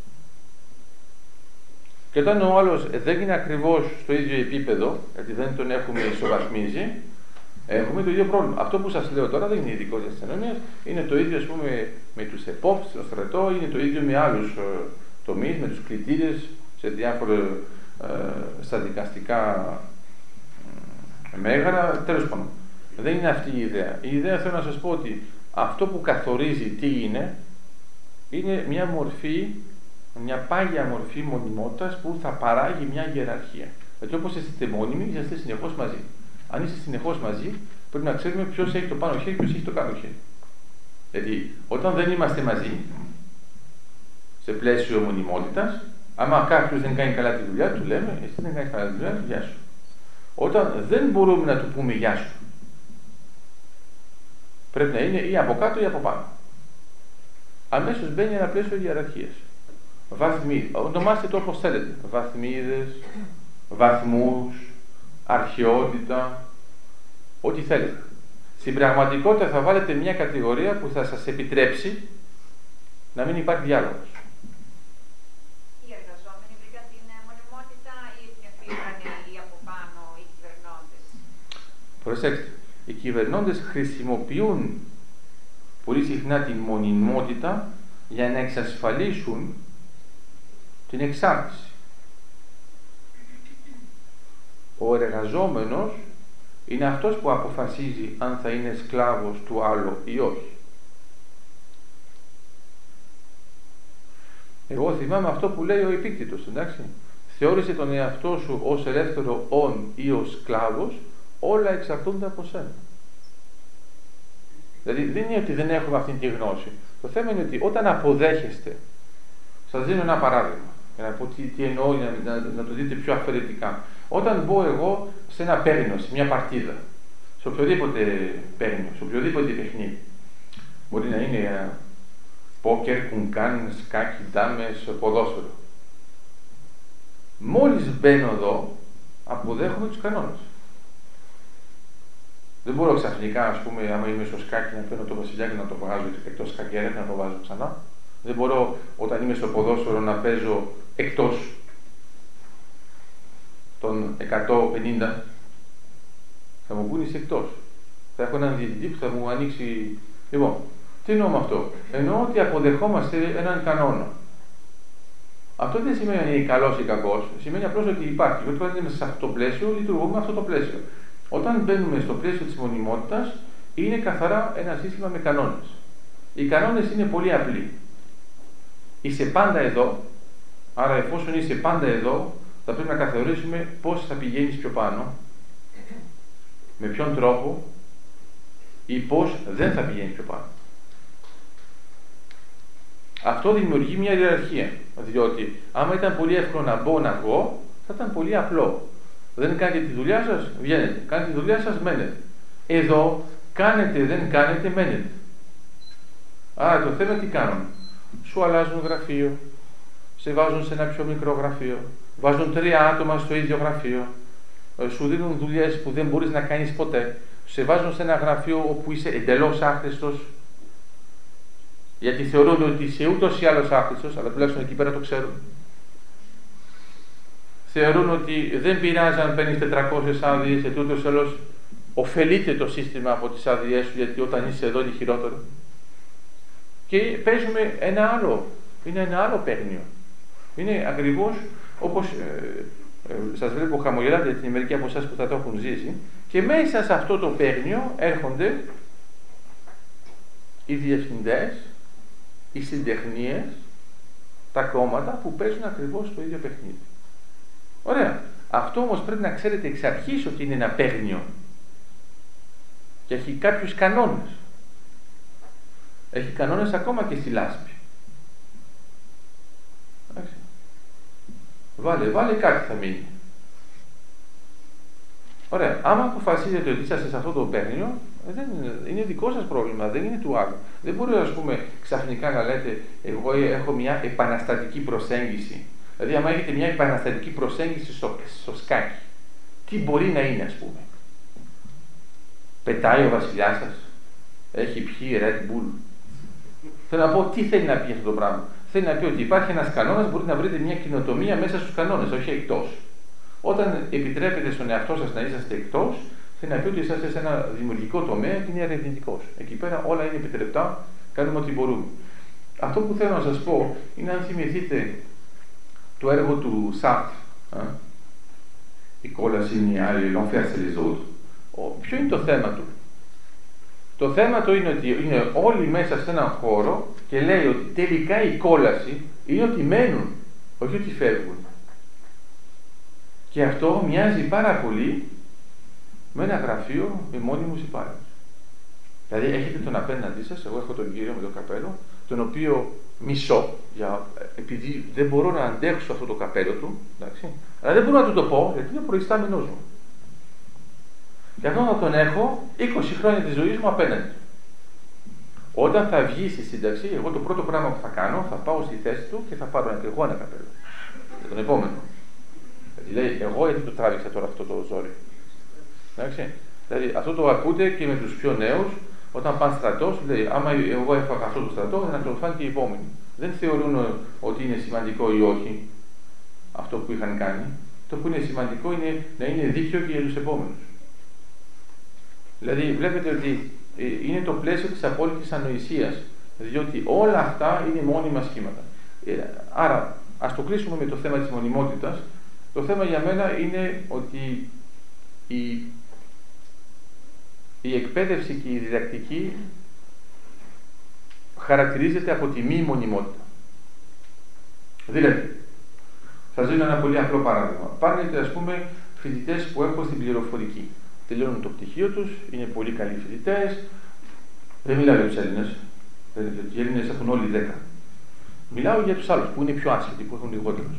και όταν ο άλλος δεν είναι ακριβώς στο ίδιο επίπεδο, γιατί δεν τον έχουμε ισοβαθμίσει, έχουμε το ίδιο πρόβλημα. Αυτό που σας λέω τώρα δεν είναι ειδικό της αστυνομίας, είναι το ίδιο ας πούμε με τους ΕΠΟΠ, στο στρατό, είναι το ίδιο με άλλους ε, τομείς, με τους κλητήρες, σε διάφορα ε, στα δικαστικά ε, μέγαρα, τέλος πάντων. Δεν είναι αυτή η ιδέα. Η ιδέα θέλω να σας πω ότι αυτό που καθορίζει τι είναι, είναι μια μορφή, μια πάγια μορφή μονιμότητας που θα παράγει μια ιεραρχία. Γιατί όπως είστε μόνιμοι, είσαστε συνεχώς μαζί. Αν είστε συνεχώς μαζί, πρέπει να ξέρουμε ποιος έχει το πάνω χέρι και ποιος έχει το κάτω χέρι. Γιατί όταν δεν είμαστε μαζί, σε πλαίσιο μονιμότητας, άμα κάποιος δεν κάνει καλά τη δουλειά του, λέμε, εσύ δεν κάνεις καλά τη δουλειά του, γεια σου. Όταν δεν μπορούμε να του πούμε γεια σου, πρέπει να είναι ή από κάτω ή από πάνω. Αμέσως μπαίνει ένα πλαίσιο ιεραρχίας. Βαθμίδες, ονομάστε το όπως θέλετε. Βαθμίδες, βαθμούς, αρχαιότητα, ό,τι θέλετε. Στην πραγματικότητα θα βάλετε μια κατηγορία που θα σας επιτρέψει να μην υπάρχει διάλογος. Οι εργαζόμενοι βρήκαν την μονιμότητα ή την αφήναν οι από πάνω οι κυβερνώντες? Προσέξτε, οι κυβερνώντες χρησιμοποιούν πολύ συχνά την μονιμότητα για να εξασφαλίσουν την εξάρτηση. Ο εργαζόμενος είναι αυτός που αποφασίζει αν θα είναι σκλάβος του άλλου ή όχι. Εγώ θυμάμαι αυτό που λέει ο Επίκτητος, εντάξει. Θεώρησε τον εαυτό σου ως ελεύθερο όν ή ως σκλάβος, όλα εξαρτούνται από σένα. Δηλαδή δεν είναι ότι δεν έχουμε αυτή τη γνώση. Το θέμα είναι ότι όταν αποδέχεστε, σας δίνω ένα παράδειγμα, για να πω τι, τι εννοώ, να, να, να το δείτε πιο αφαιρετικά. Όταν μπω εγώ σε ένα παίρνο, σε μια παρτίδα, σε οποιοδήποτε παίρνο, σε οποιοδήποτε παιχνίδι, μπορεί να είναι πόκερ, κουνκάν, σκάκι, ντάμες, ποδόσφαιρο. Μόλις μπαίνω εδώ, αποδέχομαι τους κανόνες. Δεν μπορώ ξαφνικά, ας πούμε, άμα είμαι στο σκάκι, να παίρνω το βασιλιάκι να το βγάζω εκτός σκακέρα και να το βάζω ξανά. Δεν μπορώ όταν είμαι στο ποδόσφαιρο να παίζω εκτός των εκατόν πενήντα. Θα μου πούνε είσαι εκτός. Θα έχω έναν διαιτητή που θα μου ανοίξει. Λοιπόν, τι εννοώ με αυτό? Εννοώ ότι αποδεχόμαστε έναν κανόνα. Αυτό δεν σημαίνει ότι είναι καλός ή κακός. Σημαίνει απλώς ότι υπάρχει. Όταν είμαστε σε αυτό το πλαίσιο, λειτουργούμε αυτό το πλαίσιο. Όταν μπαίνουμε στο πλαίσιο της μονιμότητας, είναι καθαρά ένα σύστημα με κανόνες. Οι κανόνες είναι πολύ απλοί. Είσαι πάντα εδώ, άρα εφόσον είσαι πάντα εδώ, θα πρέπει να καθορίσουμε πώς θα πηγαίνεις πιο πάνω, με ποιον τρόπο ή πώς δεν θα πηγαίνεις πιο πάνω. Αυτό δημιουργεί μια ιεραρχία, διότι άμα ήταν πολύ εύκολο να μπω, να βγω, θα ήταν πολύ απλό. Δεν κάνετε τη δουλειά σας, βγαίνετε. Κάνετε τη δουλειά σας, μένετε. Εδώ, κάνετε, δεν κάνετε, μένετε. Άρα το θέμα τι κάνουν? Σου αλλάζουν γραφείο, σε βάζουν σε ένα πιο μικρό γραφείο, βάζουν τρία άτομα στο ίδιο γραφείο, σου δίνουν δουλειές που δεν μπορείς να κάνεις ποτέ, σε βάζουν σε ένα γραφείο όπου είσαι εντελώς άχρηστος, γιατί θεωρούν ότι είσαι ούτως ή άλλως άχρηστος, αλλά τουλάχιστον εκεί πέρα το ξέρουν. Θεωρούν ότι δεν πειράζει αν παίρνεις τετρακόσιες άδειες, γιατί ούτως ή άλλως ωφελείται το σύστημα από τις άδειές σου, γιατί όταν είσαι εδώ είναι χειρότερο. Και παίζουμε ένα άλλο, είναι ένα άλλο παίγνιο. Είναι ακριβώς όπως ε, ε, σας βλέπω χαμογελάτε, γιατί είναι μερικοί από εσάς που θα το έχουν ζήσει, και μέσα σε αυτό το παίγνιο έρχονται οι διευθυντές, οι συντεχνίες, τα κόμματα που παίζουν ακριβώς το ίδιο παιχνίδι. Ωραία. Αυτό όμως πρέπει να ξέρετε εξ αρχής ότι είναι ένα παίγνιο και έχει κάποιους κανόνες. Έχει κανόνες ακόμα και στη λάσπη. Εντάξει. Βάλε, βάλε κάτι θα μείνει. Ωραία. Άμα αποφασίζετε ότι είσαστε σε αυτό το παίγνιο, δεν είναι, είναι δικό σας πρόβλημα, δεν είναι του άλλου. Δεν μπορεί, ας πούμε, ξαφνικά να λέτε εγώ έχω μια επαναστατική προσέγγιση. Δηλαδή, άμα έχετε μια επαναστατική προσέγγιση στο, στο σκάκι, τι μπορεί να είναι, ας πούμε? Πετάει ο βασιλιάς σας, έχει πιει Red Bull. Θέλω να πω, τι θέλει να πει αυτό το πράγμα? Θέλει να πει ότι υπάρχει ένας κανόνας, μπορείτε να βρείτε μια κοινοτομία μέσα στους κανόνες, όχι εκτός. Όταν επιτρέπετε στον εαυτό σας να είσαστε εκτός, θέλει να πει ότι είσαστε σε ένα δημιουργικό τομέα και είναι ερευνητικός. Εκεί πέρα όλα είναι επιτρεπτά, κάνουμε ό,τι μπορούμε. Αυτό που θέλω να σας πω είναι, αν θυμηθείτε το έργο του Σάρτ, η κόλαση είναι η άλλη, l'enfer c'est les autres. Ποιο είναι το θέμα του? Το θέμα του είναι ότι είναι όλοι μέσα σε έναν χώρο και λέει ότι τελικά η κόλαση είναι ότι μένουν, όχι ότι φεύγουν. Και αυτό μοιάζει πάρα πολύ με ένα γραφείο με μόνιμους υπάλληλους. Δηλαδή έχετε τον απέναντί σας, εγώ έχω τον κύριο με το καπέλο, τον οποίο μισώ, για, επειδή δεν μπορώ να αντέξω αυτό το καπέλο του, εντάξει, αλλά δεν μπορώ να του το πω, γιατί είναι προϊστάμενός μου. Και αυτό θα τον έχω είκοσι χρόνια της ζωής μου απέναντι. Όταν θα βγει στη σύνταξη, εγώ το πρώτο πράγμα που θα κάνω, θα πάω στη θέση του και θα πάρω ένα, εγώ ένα καπέλο. Για τον επόμενο. Γιατί λέει, εγώ γιατί το τράβηξα τώρα αυτό το ζόρι. Εντάξει. Δηλαδή αυτό το ακούτε και με τους πιο νέους, όταν πάνε στρατό, λέει, άμα εγώ έφαγα αυτό το στρατό, θα το φάνε και οι επόμενοι. Δεν θεωρούν ότι είναι σημαντικό ή όχι αυτό που είχαν κάνει. Το που είναι σημαντικό είναι να είναι δίκαιο και για τους επόμενους. Δηλαδή βλέπετε ότι είναι το πλαίσιο της απόλυτης ανοησίας, διότι όλα αυτά είναι μόνιμα σχήματα. Άρα, ας το κλείσουμε με το θέμα της μονιμότητας. Το θέμα για μένα είναι ότι η, η εκπαίδευση και η διδακτική χαρακτηρίζεται από τη μη μονιμότητα. Δηλαδή, σας δίνω ένα πολύ απλό παράδειγμα. Πάρετε, ας πούμε, φοιτητές που έχω στην πληροφορική. Τελειώνουν το πτυχίο τους, είναι πολύ καλοί φοιτητές. Δεν μιλάω για τους Έλληνες. Οι Έλληνες έχουν όλοι δέκα. Μιλάω για τους άλλους που είναι πιο άσχετοι, που έχουν λιγότερους.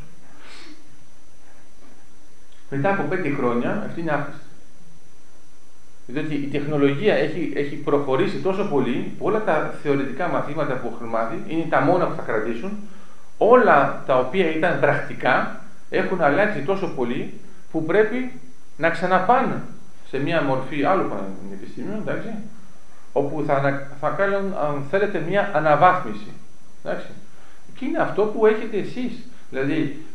Μετά από πέντε χρόνια αυτή είναι άχρηστη. Διότι η τεχνολογία έχει, έχει προχωρήσει τόσο πολύ που όλα τα θεωρητικά μαθήματα που έχουν μάθει είναι τα μόνα που θα κρατήσουν. Όλα τα οποία ήταν πρακτικά έχουν αλλάξει τόσο πολύ που πρέπει να ξαναπάνε σε μια μορφή άλλου πανεπιστημίου, εντάξει, όπου θα, θα κάνουν, αν θέλετε, μια αναβάθμιση. Εντάξει. Και είναι αυτό που έχετε εσείς. Δηλαδή,